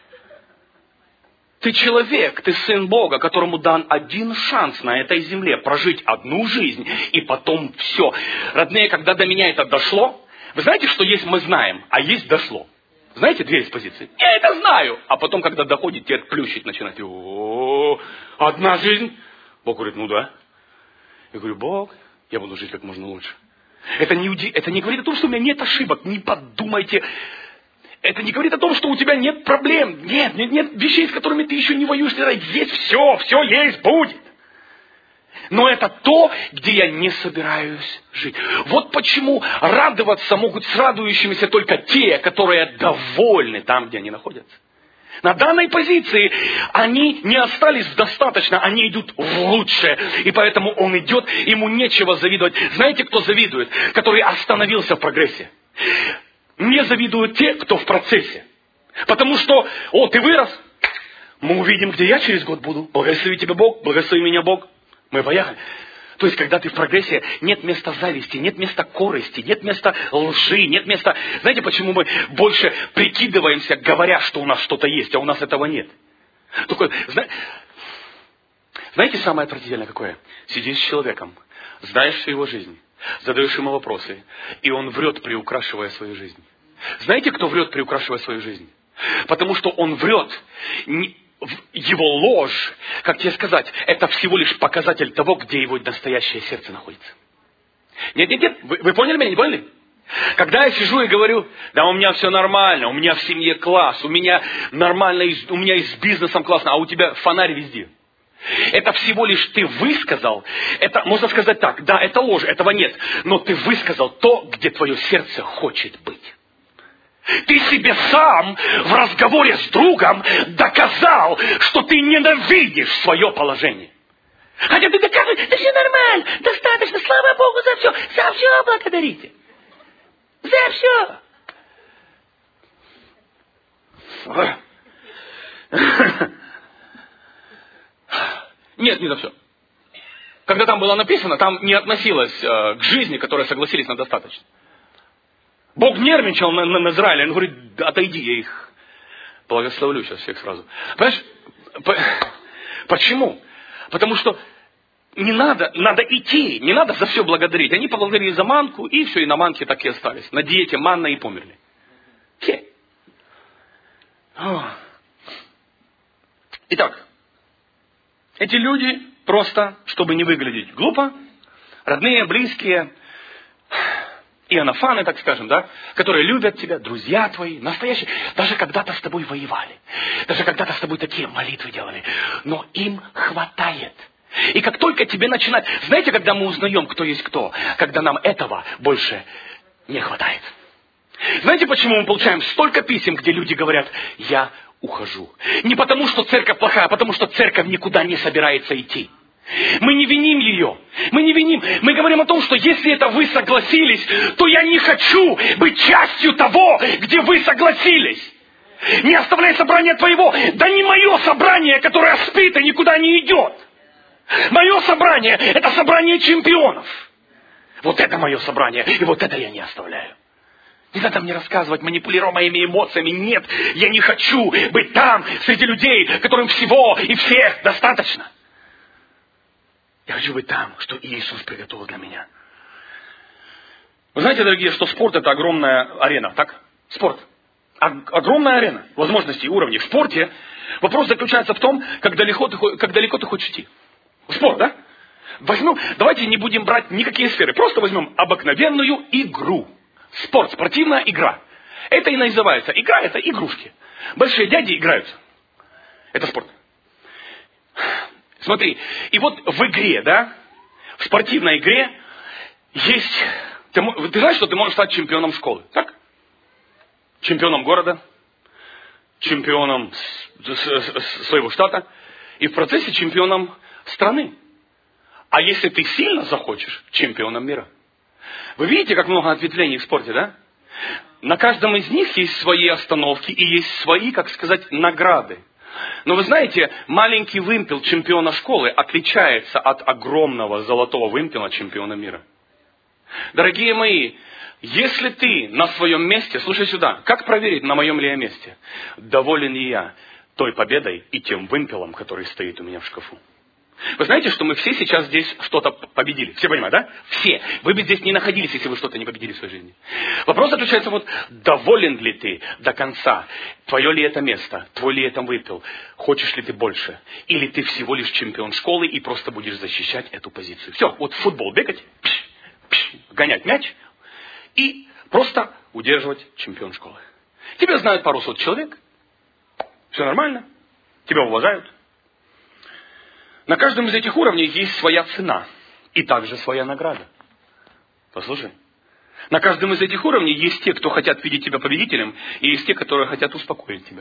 Ты человек, ты сын Бога, которому дан один шанс на этой земле прожить одну жизнь, и потом все. Родные, когда до меня это дошло, вы знаете, что есть мы знаем, а есть дошло. Знаете, 2 позиции. Я это знаю. А потом, когда доходит, тебя плющить начинает. О, одна жизнь. Бог говорит, ну да. Я говорю, Бог, я буду жить как можно лучше. Это не говорит о том, что у меня нет ошибок. Не подумайте. Это не говорит о том, что у тебя нет проблем. Нет вещей, с которыми ты еще не воюешь. Есть все есть, будет. Но это то, где я не собираюсь жить. Вот почему радоваться могут с радующимися только те, которые довольны там, где они находятся. На данной позиции они не остались достаточно, они идут в лучшее. И поэтому он идет, ему нечего завидовать. Знаете, кто завидует? Который остановился в прогрессе. Мне завидуют те, кто в процессе. Потому что, ты вырос. Мы увидим, где я через год буду. Благослови тебя Бог, благослови меня Бог. Мы поехали. То есть, когда ты в прогрессе, нет места зависти, нет места корысти, нет места лжи, нет места... Знаете, почему мы больше прикидываемся, говоря, что у нас что-то есть, а у нас этого нет? Только, знаете, самое отвратительное какое? Сидишь с человеком, знаешь всю его жизнь, задаешь ему вопросы, и он врет, приукрашивая свою жизнь. Знаете, кто врет, приукрашивая свою жизнь? Потому что он врет... Его ложь, как тебе сказать, это всего лишь показатель того, где его настоящее сердце находится. Нет, вы поняли меня, не поняли? Когда я сижу и говорю, да у меня все нормально, у меня в семье класс, у меня нормально, у меня и с бизнесом классно, а у тебя фонарь везде. Это всего лишь ты высказал, это, можно сказать так, да, это ложь, этого нет, но ты высказал то, где твое сердце хочет быть. Ты себе сам в разговоре с другом доказал, что ты ненавидишь свое положение. Хотя ты доказываешь, да все нормально, достаточно, слава Богу за все благодарите. За все. Нет, не за все. Когда там было написано, там не относилось к жизни, которые согласились на достаточно. Бог нервничал на Израиле, он говорит, отойди, я их благословлю сейчас всех сразу. Понимаешь, почему? Потому что надо идти, не надо за все благодарить. Они поблагодарили за манку, и все, и на манке так и остались. На диете манна и померли. Итак, эти люди просто, чтобы не выглядеть глупо, родные, близкие, иоаннафаны, так скажем, да, которые любят тебя, друзья твои, настоящие, даже когда-то с тобой воевали, даже когда-то с тобой такие молитвы делали, но им хватает. И как только тебе начинать, знаете, когда мы узнаем, кто есть кто, когда нам этого больше не хватает. Знаете, почему мы получаем столько писем, где люди говорят, я ухожу. Не потому, что церковь плохая, а потому, что церковь никуда не собирается идти. Мы не виним ее. Мы не виним. Мы говорим о том, что если это вы согласились, то я не хочу быть частью того, где вы согласились. Не оставляй собрание твоего. Да не мое собрание, которое спит и никуда не идет. Мое собрание – это собрание чемпионов. Вот это мое собрание, и вот это я не оставляю. Не надо мне рассказывать, манипулируя моими эмоциями. Нет, я не хочу быть там, среди людей, которым всего и всех достаточно. Я хочу быть там, что Иисус приготовил для меня. Вы знаете, дорогие, что спорт – это огромная арена, так? Спорт. Огромная арена возможностей, уровней. В спорте вопрос заключается в том, как далеко ты хочешь идти. Спорт, да? Давайте не будем брать никакие сферы. Просто возьмем обыкновенную игру. Спорт, спортивная игра. Это и называется. Игра – это игрушки. Большие дяди играются. Это спорт. Смотри, и вот в игре, да, в спортивной игре есть... Ты знаешь, что ты можешь стать чемпионом школы, так? Чемпионом города, чемпионом своего штата и в процессе чемпионом страны. А если ты сильно захочешь, чемпионом мира. Вы видите, как много ответвлений в спорте, да? На каждом из них есть свои остановки и есть свои, как сказать, награды. Но вы знаете, маленький вымпел чемпиона школы отличается от огромного золотого вымпела чемпиона мира. Дорогие мои, если ты на своем месте, слушай сюда, как проверить, на моем ли я месте? Доволен ли я той победой и тем вымпелом, который стоит у меня в шкафу? Вы знаете, что мы все сейчас здесь что-то победили? Все понимают, да? Все. Вы бы здесь не находились, если вы что-то не победили в своей жизни. Вопрос заключается вот, доволен ли ты до конца? Твое ли это место? Твой ли это вымпел? Хочешь ли ты больше? Или ты всего лишь чемпион школы и просто будешь защищать эту позицию? Все, вот в футбол бегать, гонять мяч и просто удерживать чемпион школы. Тебя знают пару сот человек, все нормально, тебя уважают. На каждом из этих уровней есть своя цена и также своя награда. Послушай. На каждом из этих уровней есть те, кто хотят видеть тебя победителем, и есть те, которые хотят успокоить тебя.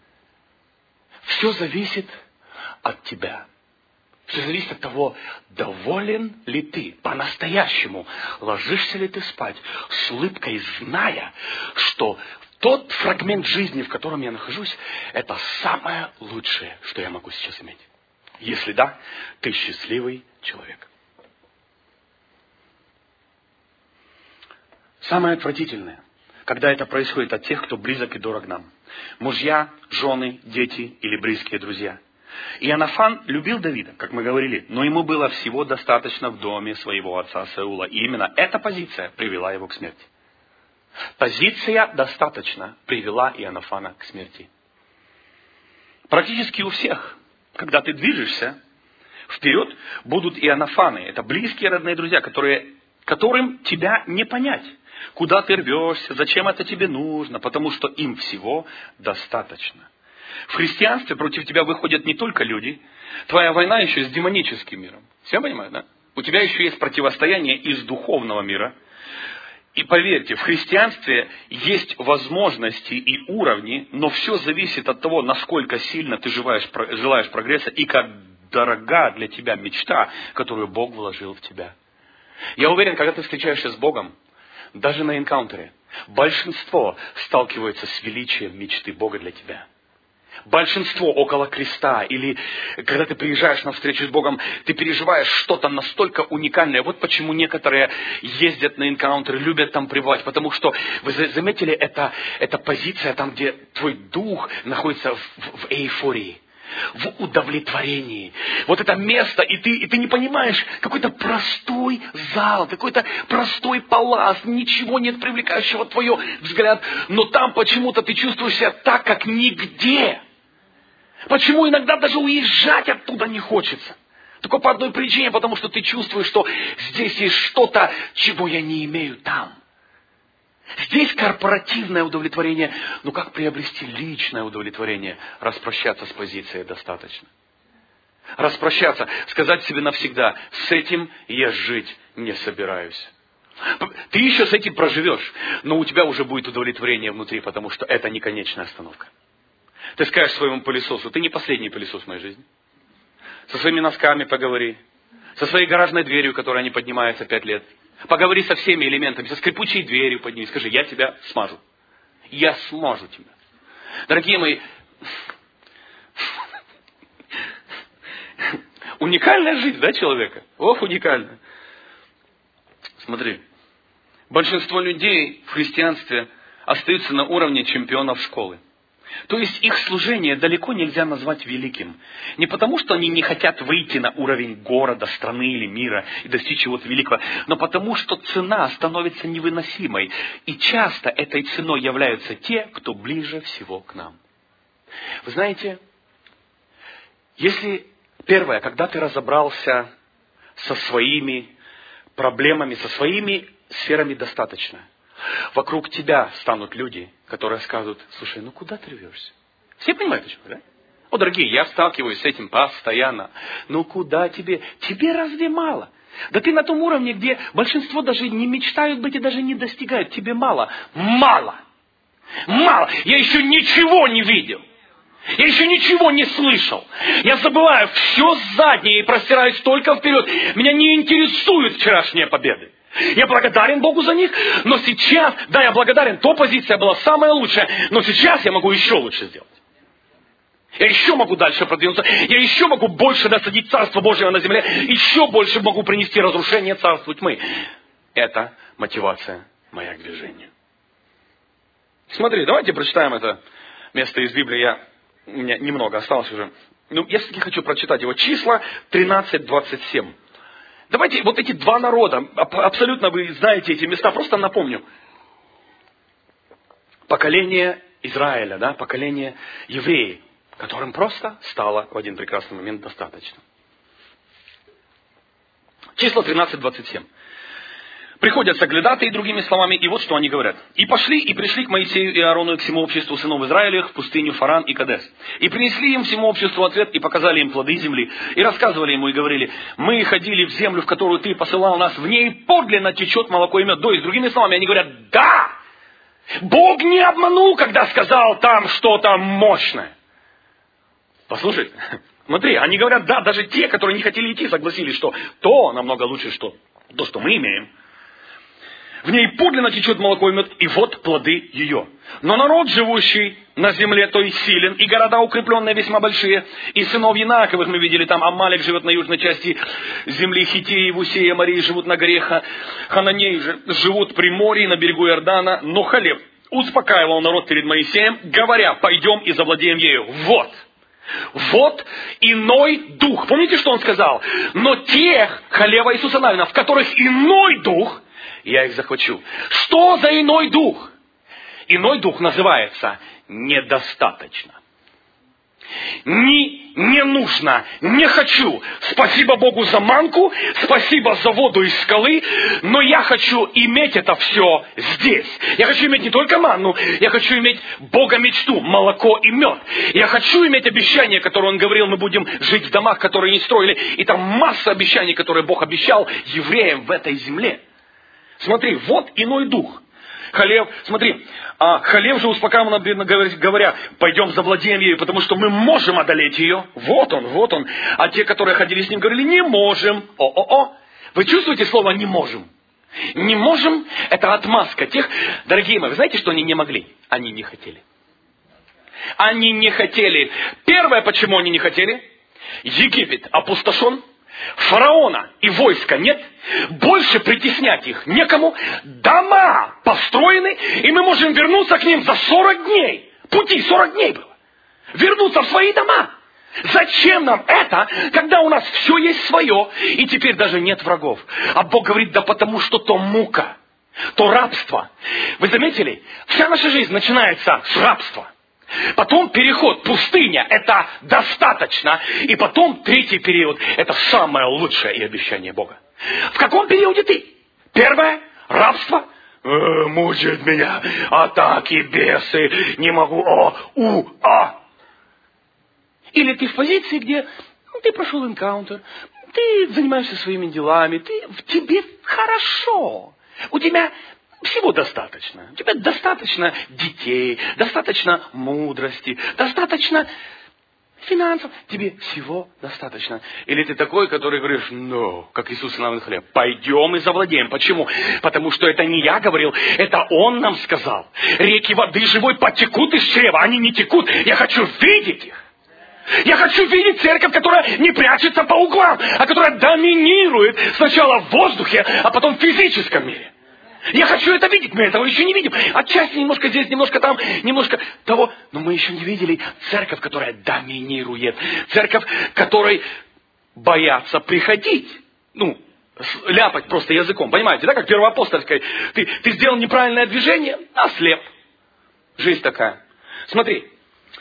Все зависит от тебя. Все зависит от того, доволен ли ты по-настоящему, ложишься ли ты спать с улыбкой, зная, что тот фрагмент жизни, в котором я нахожусь, это самое лучшее, что я могу сейчас иметь. Если да, ты счастливый человек. Самое отвратительное, когда это происходит от тех, кто близок и дорог нам. Мужья, жены, дети или близкие друзья. Иоаннафан любил Давида, как мы говорили, но ему было всего достаточно в доме своего отца Саула. И именно эта позиция привела его к смерти. Позиция «достаточно» привела Иоаннафана к смерти. Практически у всех, когда ты движешься вперед, будут Иоаннафаны. Это близкие, родные друзья, которым тебя не понять. Куда ты рвешься, зачем это тебе нужно, потому что им всего достаточно. В христианстве против тебя выходят не только люди, твоя война еще с демоническим миром. Все понимают, да? У тебя еще есть противостояние из духовного мира. И поверьте, в христианстве есть возможности и уровни, но все зависит от того, насколько сильно ты желаешь прогресса и как дорога для тебя мечта, которую Бог вложил в тебя. Я уверен, когда ты встречаешься с Богом, даже на энкаунтере, большинство сталкивается с величием мечты Бога для тебя. Большинство около креста, или когда ты приезжаешь на встречу с Богом, ты переживаешь что-то настолько уникальное. Вот почему некоторые ездят на энкаунтеры, любят там пребывать, потому что, вы заметили, это позиция там, где твой дух находится в эйфории, в удовлетворении. Вот это место, и ты не понимаешь, какой-то простой зал, какой-то простой палас, ничего нет привлекающего твой взгляд, но там почему-то ты чувствуешь себя так, как нигде. Почему иногда даже уезжать оттуда не хочется? Только по одной причине, потому что ты чувствуешь, что здесь есть что-то, чего я не имею там. Здесь корпоративное удовлетворение, но как приобрести личное удовлетворение? Распрощаться с позицией достаточно. Распрощаться, сказать себе навсегда, с этим я жить не собираюсь. Ты еще с этим проживешь, но у тебя уже будет удовлетворение внутри, потому что это не конечная остановка. Ты скажешь своему пылесосу, ты не последний пылесос в моей жизни. Со своими носками поговори. Со своей гаражной дверью, которая не поднимается 5 лет. Поговори со всеми элементами, со скрипучей дверью подними. Скажи, я тебя смажу. Я смажу тебя. Дорогие мои, уникальная жизнь, да, человека? Ох, уникальная. Смотри, большинство людей в христианстве остаются на уровне чемпионов школы. То есть их служение далеко нельзя назвать великим. Не потому, что они не хотят выйти на уровень города, страны или мира и достичь чего-то великого, но потому, что цена становится невыносимой. И часто этой ценой являются те, кто ближе всего к нам. Вы знаете, если первое, когда ты разобрался со своими проблемами, со своими сферами достаточно, вокруг тебя станут люди, которые скажут: слушай, ну куда ты рвешься? Все понимают, о чем, да? О, дорогие, я сталкиваюсь с этим постоянно. Ну куда тебе? Тебе разве мало? Да ты на том уровне, где большинство даже не мечтают быть и даже не достигают. Тебе мало. Мало. Мало. Я еще ничего не видел. Я еще ничего не слышал. Я забываю все заднее и простираюсь только вперед. Меня не интересуют вчерашние победы. Я благодарен Богу за них, но сейчас, да, я благодарен, то позиция была самая лучшая, но сейчас я могу еще лучше сделать. Я еще могу дальше продвинуться, я еще могу больше насадить Царство Божьего на земле, еще больше могу принести разрушение Царству тьмы. Это мотивация моя к движению. Смотри, давайте прочитаем это место из Библии. У меня немного осталось уже. Ну, я все-таки хочу прочитать его. Числа 13:27. Давайте вот эти два народа, абсолютно вы знаете эти места, просто напомню. Поколение Израиля, да, поколение евреев, которым просто стало в один прекрасный момент достаточно. Числа 13:27. Приходят соглядатые, другими словами, и вот что они говорят. «И пошли, и пришли к Моисею и Аарону и к всему обществу сынов Израилевых в пустыню Фаран и Кадес. И принесли им всему обществу ответ, и показали им плоды земли. И рассказывали ему, и говорили: мы ходили в землю, в которую ты посылал нас, в ней подлинно течет молоко и мед». То есть, другими словами, они говорят: да! Бог не обманул, когда сказал там что-то мощное. Послушай, смотри, они говорят: да, даже те, которые не хотели идти, согласились, что то намного лучше, что то, что мы имеем. В ней подлинно течет молоко и мед, и вот плоды ее. Но народ, живущий на земле, то есть силен, и города укрепленные весьма большие, и сынов Янаковых мы видели там, Амалик живет на южной части земли, Хитеи, Вусея, Марии живут на горе Хананеи, живут при море на берегу Иордана, но Халев успокаивал народ перед Моисеем, говоря: пойдем и завладеем ею. Вот иной дух. Помните, что он сказал? Но тех, Халева Иисуса Навина, в которых иной дух, я их захвачу. Что за иной дух? Иной дух называется недостаточно. Не нужно, не хочу. Спасибо Богу за манку, спасибо за воду из скалы, но я хочу иметь это все здесь. Я хочу иметь не только манну, я хочу иметь Бога мечту, молоко и мед. Я хочу иметь обещание, которое Он говорил: мы будем жить в домах, которые не строили. И там масса обещаний, которые Бог обещал евреям в этой земле. Смотри, вот иной дух. Халев, смотри, Халев же успокаивал, говоря: пойдем завладеем ею, потому что мы можем одолеть ее. Вот он. А те, которые ходили с ним, говорили: не можем. Вы чувствуете слово «не можем»? Не можем – это отмазка тех, дорогие мои, вы знаете, что они не могли? Они не хотели. Они не хотели. Первое, почему они не хотели? Египет опустошен. Фараона и войска нет, больше притеснять их некому, дома построены, и мы можем вернуться к ним за 40 дней. Пути 40 дней было. Вернуться в свои дома. Зачем нам это, когда у нас все есть свое, и теперь даже нет врагов? А Бог говорит: да потому что то мука, то рабство. Вы заметили? Вся наша жизнь начинается с рабства. Потом переход, пустыня, это достаточно. И потом третий период, это самое лучшее и обещание Бога. В каком периоде ты? Первое, рабство. Мучают меня атаки, бесы, не могу, Или ты в позиции, где ты прошел энкаунтер, ты занимаешься своими делами, в тебе хорошо, у тебя всего достаточно. У тебя достаточно детей, достаточно мудрости, достаточно финансов, тебе всего достаточно. Или ты такой, который говоришь, как Иисус нам хлеб, пойдем и завладеем. Почему? Потому что это не я говорил, это Он нам сказал. Реки воды живой потекут из чрева, они не текут. Я хочу видеть их. Я хочу видеть церковь, которая не прячется по углам, а которая доминирует сначала в воздухе, а потом в физическом мире. Я хочу это видеть, мы этого еще не видим. Отчасти немножко здесь, немножко там, немножко того. Но мы еще не видели церковь, которая доминирует. Церковь, которой боятся приходить. Ляпать просто языком. Понимаете, да, как первоапостольской. Ты сделал неправильное движение, ослеп. Жизнь такая. Смотри.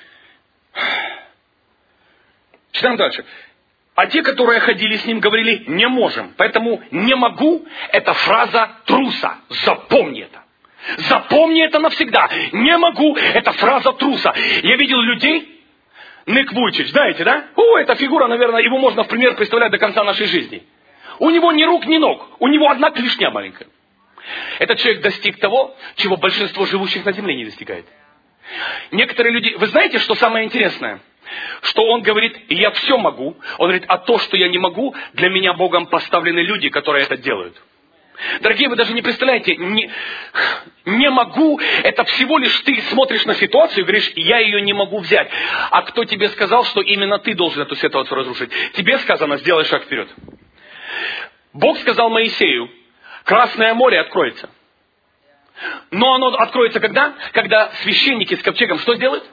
Читаем дальше. А те, которые ходили с ним, говорили, не можем. Поэтому не могу, это фраза труса. Запомни это. Запомни это навсегда. Не могу, это фраза труса. Я видел людей, Ник Вуйчич, знаете, да? Эта фигура, наверное, его можно в пример представлять до конца нашей жизни. У него ни рук, ни ног. У него одна клешня маленькая. Этот человек достиг того, чего большинство живущих на земле не достигает. Некоторые люди... Вы знаете, что самое интересное? Что он говорит, я все могу. Он говорит, а то, что я не могу, для меня Богом поставлены люди, которые это делают. Дорогие, вы даже не представляете, не могу, это всего лишь ты смотришь на ситуацию и говоришь, я ее не могу взять. А кто тебе сказал, что именно ты должен эту ситуацию разрушить? Тебе сказано, сделай шаг вперед. Бог сказал Моисею, Красное море откроется. Но оно откроется когда? Когда священники с ковчегом что сделают?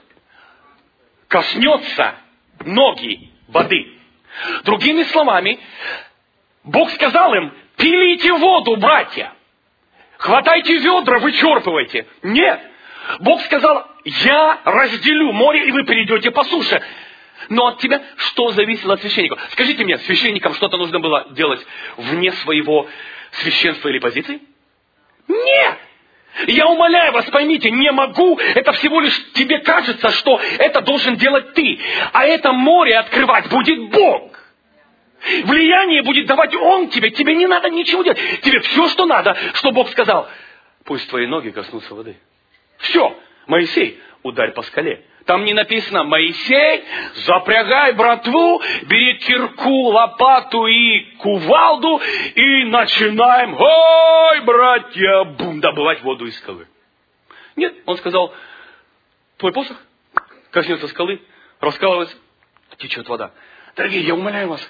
Коснется ноги воды. Другими словами, Бог сказал им, пилите воду, братья. Хватайте ведра, вычерпывайте. Нет. Бог сказал, я разделю море, и вы перейдете по суше. Но от тебя что зависело от священников? Скажите мне, священникам что-то нужно было делать вне своего священства или позиции? Нет. Я умоляю вас, поймите, не могу, это всего лишь тебе кажется, что это должен делать ты. А это море открывать будет Бог. Влияние будет давать Он тебе, тебе не надо ничего делать. Тебе все, что надо, что Бог сказал. Пусть твои ноги коснутся воды. Все, Моисей, ударь по скале. Там не написано, Моисей, запрягай братву, бери кирку, лопату и кувалду, и начинаем, ой, братья, добывать воду из скалы. Нет, он сказал, твой посох коснется скалы, раскалывается, течет вода. Дорогие, я умоляю вас,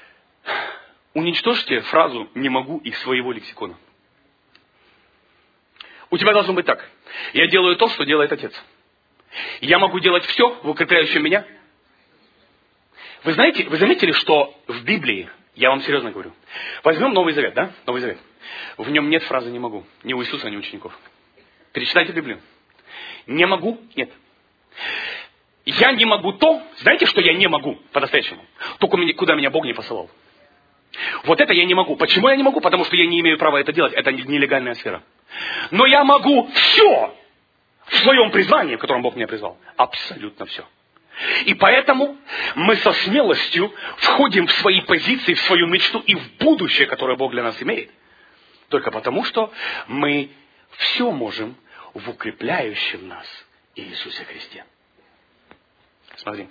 уничтожьте фразу «не могу» из своего лексикона. У тебя должно быть так. Я делаю то, что делает Отец. Я могу делать все, укрепляющее меня. Вы знаете, вы заметили, что в Библии, я вам серьезно говорю, возьмем Новый Завет, да? Новый Завет. В нем нет фразы «не могу». Ни у Иисуса, ни у учеников. Перечитайте Библию. Не могу, нет. Я не могу то, знаете, что я не могу по-настоящему? Только куда меня Бог не посылал. Вот это я не могу. Почему я не могу? Потому что я не имею права это делать. Это нелегальная сфера. Но я могу все в своем призвании, в котором Бог меня призвал. Абсолютно все. И поэтому мы со смелостью входим в свои позиции, в свою мечту и в будущее, которое Бог для нас имеет. Только потому, что мы все можем в укрепляющем нас Иисусе Христе. Смотри.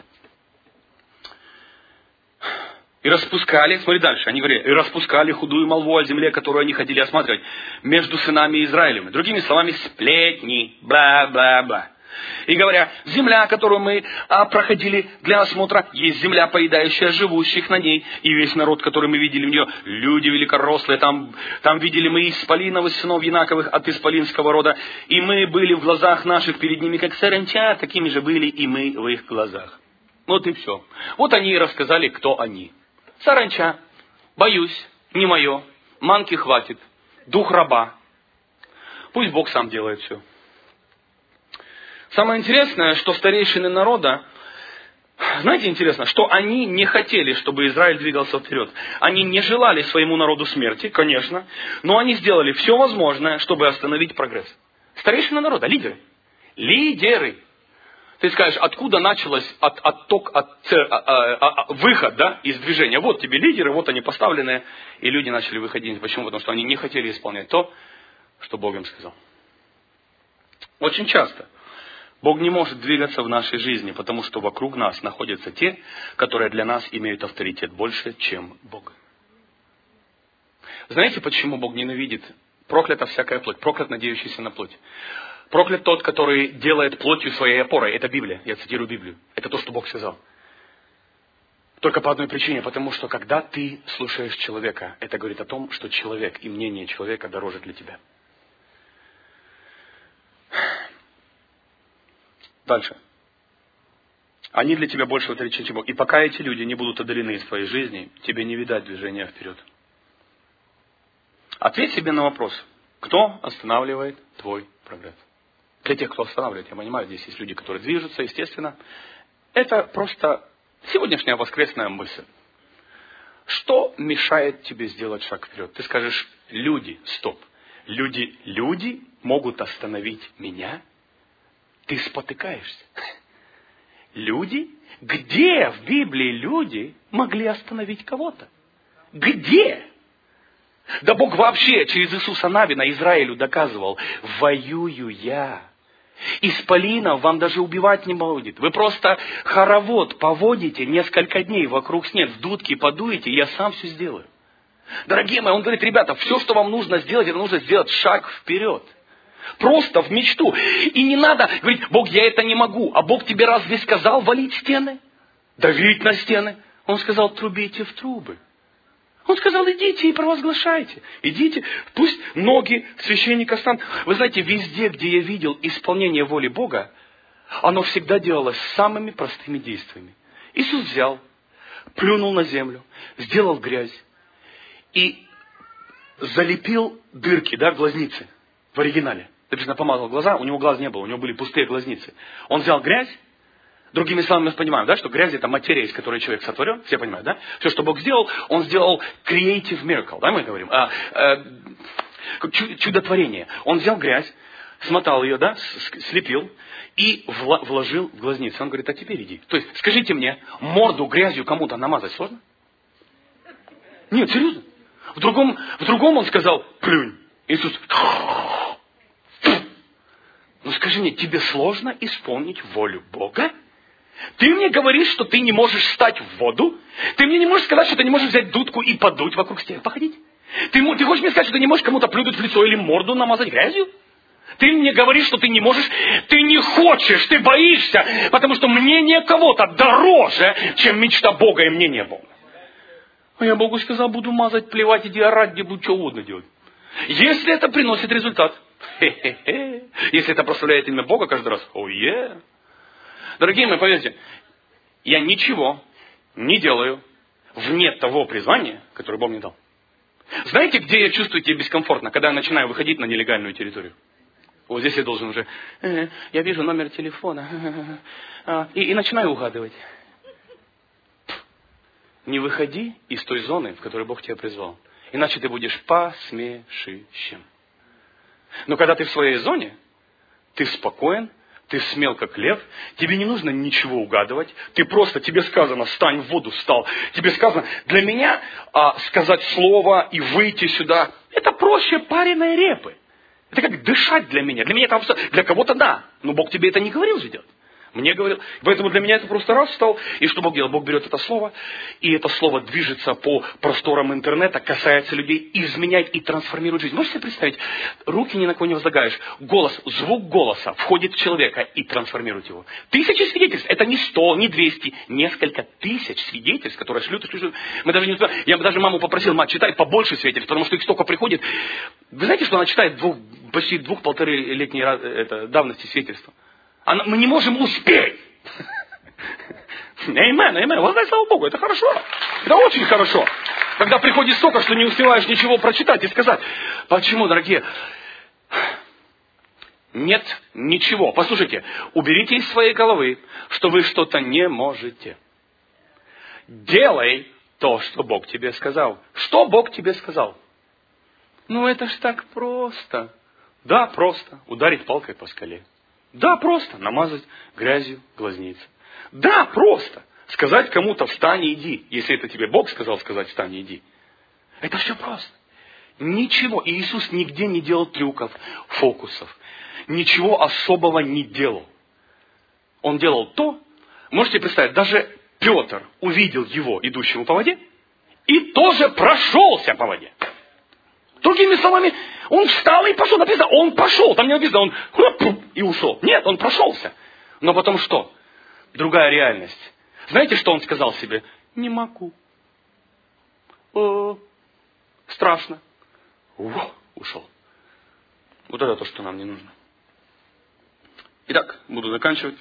И распускали, смотри дальше, они говорят, и распускали худую молву о земле, которую они ходили осматривать, между сынами Израилевыми. Другими словами, сплетни, бла-бла-бла. И говоря, земля, которую мы проходили для осмотра, есть земля, поедающая живущих на ней. И весь народ, который мы видели в нее, люди великорослые, там видели мы исполиновых сынов Янаковых от исполинского рода. И мы были в глазах наших перед ними, как саранча, такими же были и мы в их глазах. Вот и все. Вот они и рассказали, кто они. Саранча, боюсь, не мое, манки хватит, дух раба. Пусть Бог сам делает все. Самое интересное, что старейшины народа, знаете, интересно, что они не хотели, чтобы Израиль двигался вперед. Они не желали своему народу смерти, конечно, но они сделали все возможное, чтобы остановить прогресс. Старейшины народа, лидеры. Лидеры. Ты скажешь, откуда началось выход, да, из движения? Вот тебе лидеры, вот они поставленные, и люди начали выходить. Почему? Потому что они не хотели исполнять то, что Бог им сказал. Очень часто Бог не может двигаться в нашей жизни, потому что вокруг нас находятся те, которые для нас имеют авторитет больше, чем Бог. Знаете, почему Бог ненавидит? Проклята всякая плоть, проклят надеющийся на плоть. Проклят тот, который делает плотью своей опорой. Это Библия, я цитирую Библию. Это то, что Бог сказал. Только по одной причине, потому что когда ты слушаешь человека, это говорит о том, что человек и мнение человека дороже для тебя. Дальше. Они для тебя больше авторитет, чем Бог. И пока эти люди не будут удалены из твоей жизни, тебе не видать движения вперед. Ответь себе на вопрос, кто останавливает твой прогресс? Для тех, кто останавливает, я понимаю, здесь есть люди, которые движутся, естественно. Это просто сегодняшняя воскресная мысль. Что мешает тебе сделать шаг вперед? Ты скажешь, люди, стоп. Люди могут остановить меня? Ты спотыкаешься. Люди? Где в Библии люди могли остановить кого-то? Где? Да Бог вообще через Иисуса Навина Израилю доказывал, воюю я. Исполинов вам даже убивать не будет. Вы просто хоровод поводите несколько дней вокруг снег, в дудки подуете, и я сам все сделаю. Дорогие мои, он говорит, ребята, все, что вам нужно сделать, это нужно сделать шаг вперед. Просто в мечту. И не надо говорить, Бог, я это не могу. А Бог тебе разве сказал валить стены? Давить на стены? Он сказал, трубите в трубы. Он сказал, идите и провозглашайте. Идите, пусть ноги священника станут. Вы знаете, везде, где я видел исполнение воли Бога, оно всегда делалось самыми простыми действиями. Иисус взял, плюнул на землю, сделал грязь и залепил дырки, да, глазницы в оригинале. Написано, помазал глаза, у него глаз не было, у него были пустые глазницы. Он взял грязь. Другими словами, мы понимаем, да, что грязь – это материя, из которой человек сотворен. Все понимают, да? Все, что Бог сделал, Он сделал creative miracle, да, мы говорим. Чудотворение. Он взял грязь, смотал ее, да, слепил и вложил в глазницы. Он говорит, а теперь иди. То есть, скажите мне, морду грязью кому-то намазать сложно? Нет, серьезно. В другом он сказал, плюнь. Иисус, ну скажи мне, тебе сложно исполнить волю Бога? Ты мне говоришь, что ты не можешь встать в воду? Ты мне не можешь сказать, что ты не можешь взять дудку и подуть вокруг стены, походить? Ты хочешь мне сказать, что ты не можешь кому-то плюнуть в лицо или морду намазать грязью? Ты мне говоришь, что ты не можешь, ты не хочешь, ты боишься, потому что мнение кого-то дороже, чем мечта Бога и мнение Бога. А я Богу сказал, буду мазать, плевать, иди орать, где буду что угодно делать. Если это приносит результат, если это прославляет имя Бога каждый раз, Дорогие мои, поверьте, я ничего не делаю вне того призвания, которое Бог мне дал. Знаете, где я чувствую себя бескомфортно, когда я начинаю выходить на нелегальную территорию? Вот здесь я должен уже, я вижу номер телефона, и начинаю угадывать. Не выходи из той зоны, в которой Бог тебя призвал. Иначе ты будешь посмешищем. Но когда ты в своей зоне, ты спокоен, ты смел как лев, тебе не нужно ничего угадывать, тебе сказано, стань в воду, встал. Тебе сказано, для меня сказать слово и выйти сюда, это проще пареной репы. Это как дышать для меня. Для меня это для кого-то да, но Бог тебе это не говорил же делать. Мне говорил. Поэтому для меня это просто раз встал. И что Бог делает? Бог берет это слово, и это слово движется по просторам интернета, касается людей, изменяет и трансформирует жизнь. Можете себе представить? Руки ни на кого не возлагаешь. Звук голоса входит в человека и трансформирует его. 1000 свидетельств. Это не 100, не 200, несколько тысяч свидетельств, которые шлют. Мы даже не успеваем. Я даже маму попросил, мать, читай побольше свидетельств, потому что их столько приходит. Вы знаете, что она читает почти 2-1,5-летней давности свидетельства? Мы не можем успеть. Amen. Воздай слава Богу, это хорошо. Это очень хорошо. Когда приходит столько, что не успеваешь ничего прочитать и сказать. Почему, дорогие? Нет ничего. Послушайте, уберите из своей головы, что вы что-то не можете. Делай то, что Бог тебе сказал. Что Бог тебе сказал? Ну, это ж так просто. Да, просто. Ударить палкой по скале. Да, просто намазать грязью глазницы. Да, просто сказать кому-то встань и иди. Если это тебе Бог сказал сказать встань и иди. Это все просто. Ничего. И Иисус нигде не делал трюков, фокусов. Ничего особого не делал. он делал то, можете представить, даже Петр увидел его, идущего по воде, и тоже прошелся по воде. Другими словами, он встал и пошел. Написано, он пошел. Там не написано, он хоп, и ушел. Нет, он прошелся. Но потом что? Другая реальность. Знаете, что он сказал себе? Не могу. Страшно. Ушел. Вот это то, что нам не нужно. Итак, буду заканчивать.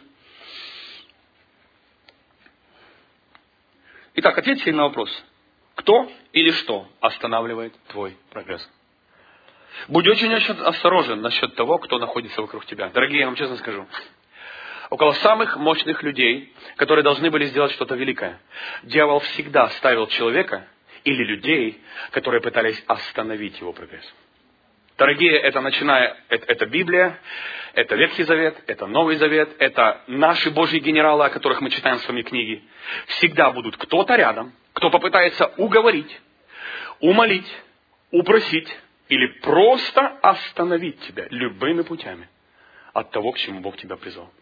Итак, ответьте на вопрос. Кто или что останавливает твой прогресс? Будь очень осторожен насчет того, кто находится вокруг тебя. Дорогие, я вам честно скажу. Около самых мощных людей, которые должны были сделать что-то великое, дьявол всегда ставил человека или людей, которые пытались остановить его прогресс. Дорогие, это Библия, это Ветхий Завет, это Новый Завет, это наши Божьи генералы, о которых мы читаем в своей книге. Всегда будут кто-то рядом, кто попытается уговорить, умолить, упросить или просто остановить тебя любыми путями от того, к чему Бог тебя призвал.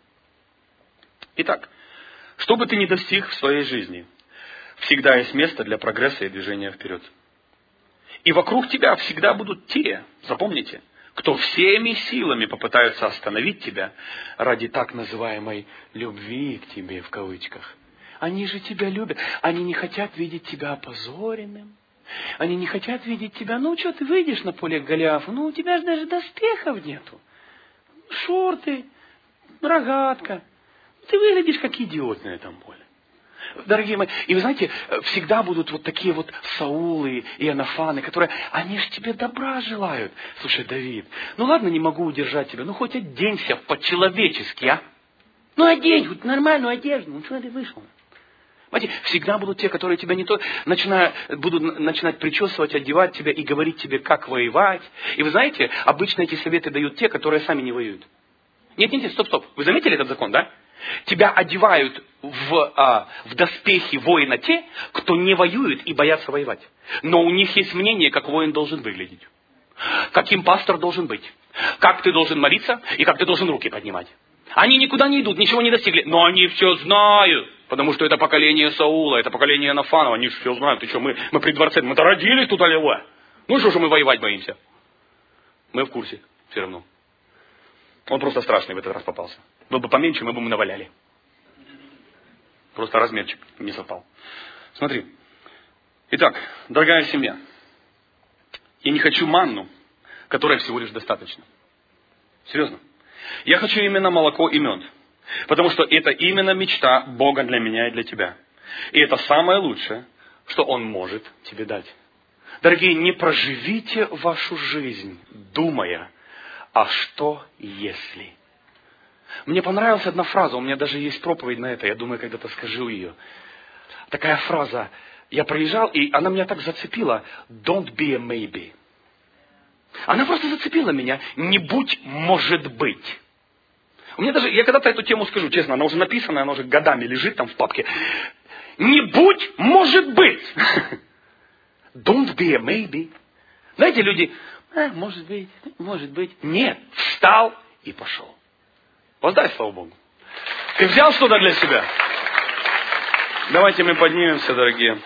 Итак, что бы ты ни достиг в своей жизни, всегда есть место для прогресса и движения вперед. И вокруг тебя всегда будут те, запомните, кто всеми силами попытаются остановить тебя ради так называемой любви к тебе, в кавычках. Они же тебя любят. Они не хотят видеть тебя опозоренным. Они не хотят видеть тебя, что ты выйдешь на поле Голиафа, у тебя же даже доспехов нету. Шорты, рогатка. Ты выглядишь как идиот на этом поле. Дорогие мои, и вы знаете, всегда будут вот такие вот Саулы и Иоаннафаны, которые, они же тебе добра желают. Слушай, Давид, ладно, не могу удержать тебя, хоть оденься по-человечески, а? Одень, хоть нормальную одежду, что ты вышел? Знаете, всегда будут те, которые тебя будут начинать причесывать, одевать тебя и говорить тебе, как воевать. И вы знаете, обычно эти советы дают те, которые сами не воюют. Нет, стоп. Вы заметили этот закон, да? Тебя одевают в доспехи воина те, кто не воюет и боятся воевать. Но у них есть мнение, как воин должен выглядеть. Каким пастор должен быть. Как ты должен молиться и как ты должен руки поднимать. Они никуда не идут, ничего не достигли. Но они все знают. Потому что это поколение Саула, это поколение Иоаннафанова. Они же все знают. Ты что, мы при дворце, мы-то родились тут, аллилуйя. Что же мы воевать боимся? Мы в курсе все равно. Он просто страшный в этот раз попался. Был бы поменьше, мы бы ему наваляли. Просто размерчик не совпал. Смотри. Итак, дорогая семья. Я не хочу манну, которой всего лишь достаточно. Серьезно. Я хочу именно молоко и мед. Потому что это именно мечта Бога для меня и для тебя. И это самое лучшее, что Он может тебе дать. Дорогие, не проживите вашу жизнь, думая, а что если? Мне понравилась одна фраза, у меня даже есть проповедь на это, я думаю, когда-то скажу ее. Такая фраза, я проезжал, и она меня так зацепила. Don't be a maybe. Она просто зацепила меня. Не будь может быть. У меня даже, я когда-то эту тему скажу, честно, она уже написана, она уже годами лежит там в папке. Не будь может быть. Don't be a maybe. Знаете, люди, может быть. Нет, встал и пошел. Воздай, слава Богу. Ты взял что-то для себя? Давайте мы поднимемся, дорогие.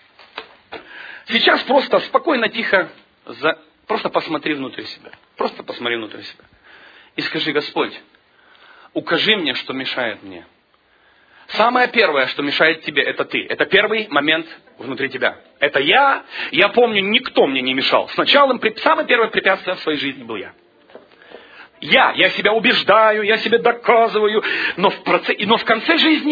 Сейчас просто спокойно, тихо, просто посмотри внутрь себя. Просто посмотри внутрь себя. И скажи: Господь, укажи мне, что мешает мне. Самое первое, что мешает тебе, это ты. Это первый момент внутри тебя. Это я. Я помню, никто мне не мешал. Сначала самое первое препятствие в своей жизни был я. Я себя убеждаю, я себе доказываю, но в конце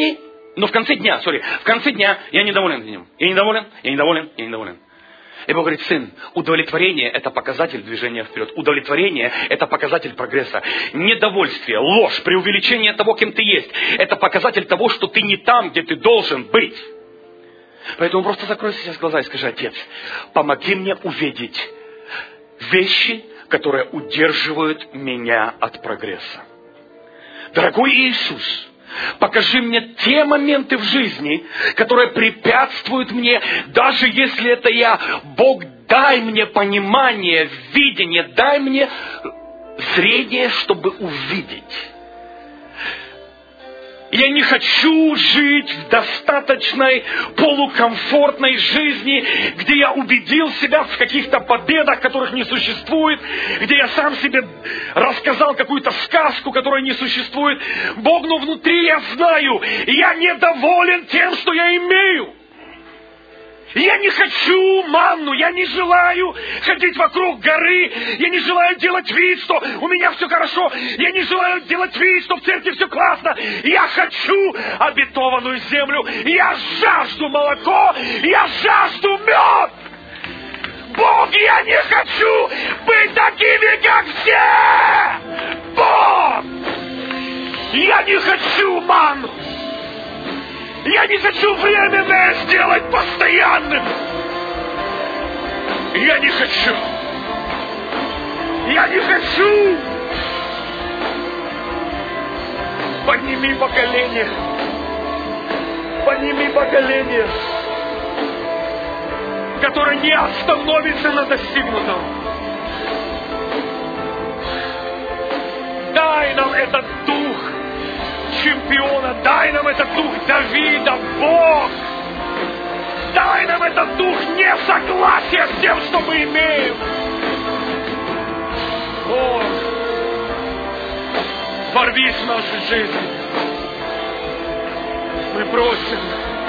дня я недоволен этим. Я недоволен. И Бог говорит: сын, удовлетворение – это показатель движения вперед. Удовлетворение – это показатель прогресса. Недовольствие, ложь, преувеличение того, кем ты есть – это показатель того, что ты не там, где ты должен быть. Поэтому просто закрой сейчас глаза и скажи: Отец, помоги мне увидеть вещи, которые удерживают меня от прогресса. Дорогой Иисус, покажи мне те моменты в жизни, которые препятствуют мне, даже если это я. Бог, дай мне понимание, видение, дай мне зрение, чтобы увидеть. Я не хочу жить в достаточной полукомфортной жизни, где я убедил себя в каких-то победах, которых не существует, где я сам себе рассказал какую-то сказку, которая не существует. Бог, ну внутри я знаю, я недоволен тем, что я имею. Я не хочу манну, я не желаю ходить вокруг горы, я не желаю делать вид, что у меня все хорошо, я не желаю делать вид, что в церкви все классно. Я хочу обетованную землю, я жажду молоко, я жажду мед. Бог, я не хочу быть такими, как все. Бог, я не хочу манну. Я не хочу временное сделать постоянным. Я не хочу. Я не хочу. Подними поколение. Подними поколение, которое не остановится на достигнутом. Дай нам этот дух чемпиона, дай нам этот дух Давида, Бог. Дай нам этот дух несогласия с тем, что мы имеем. Бог, ворвись в нашу жизнь. Мы просим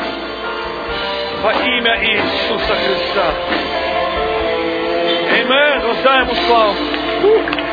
во имя Иисуса Христа. Аминь. Воздаем славу.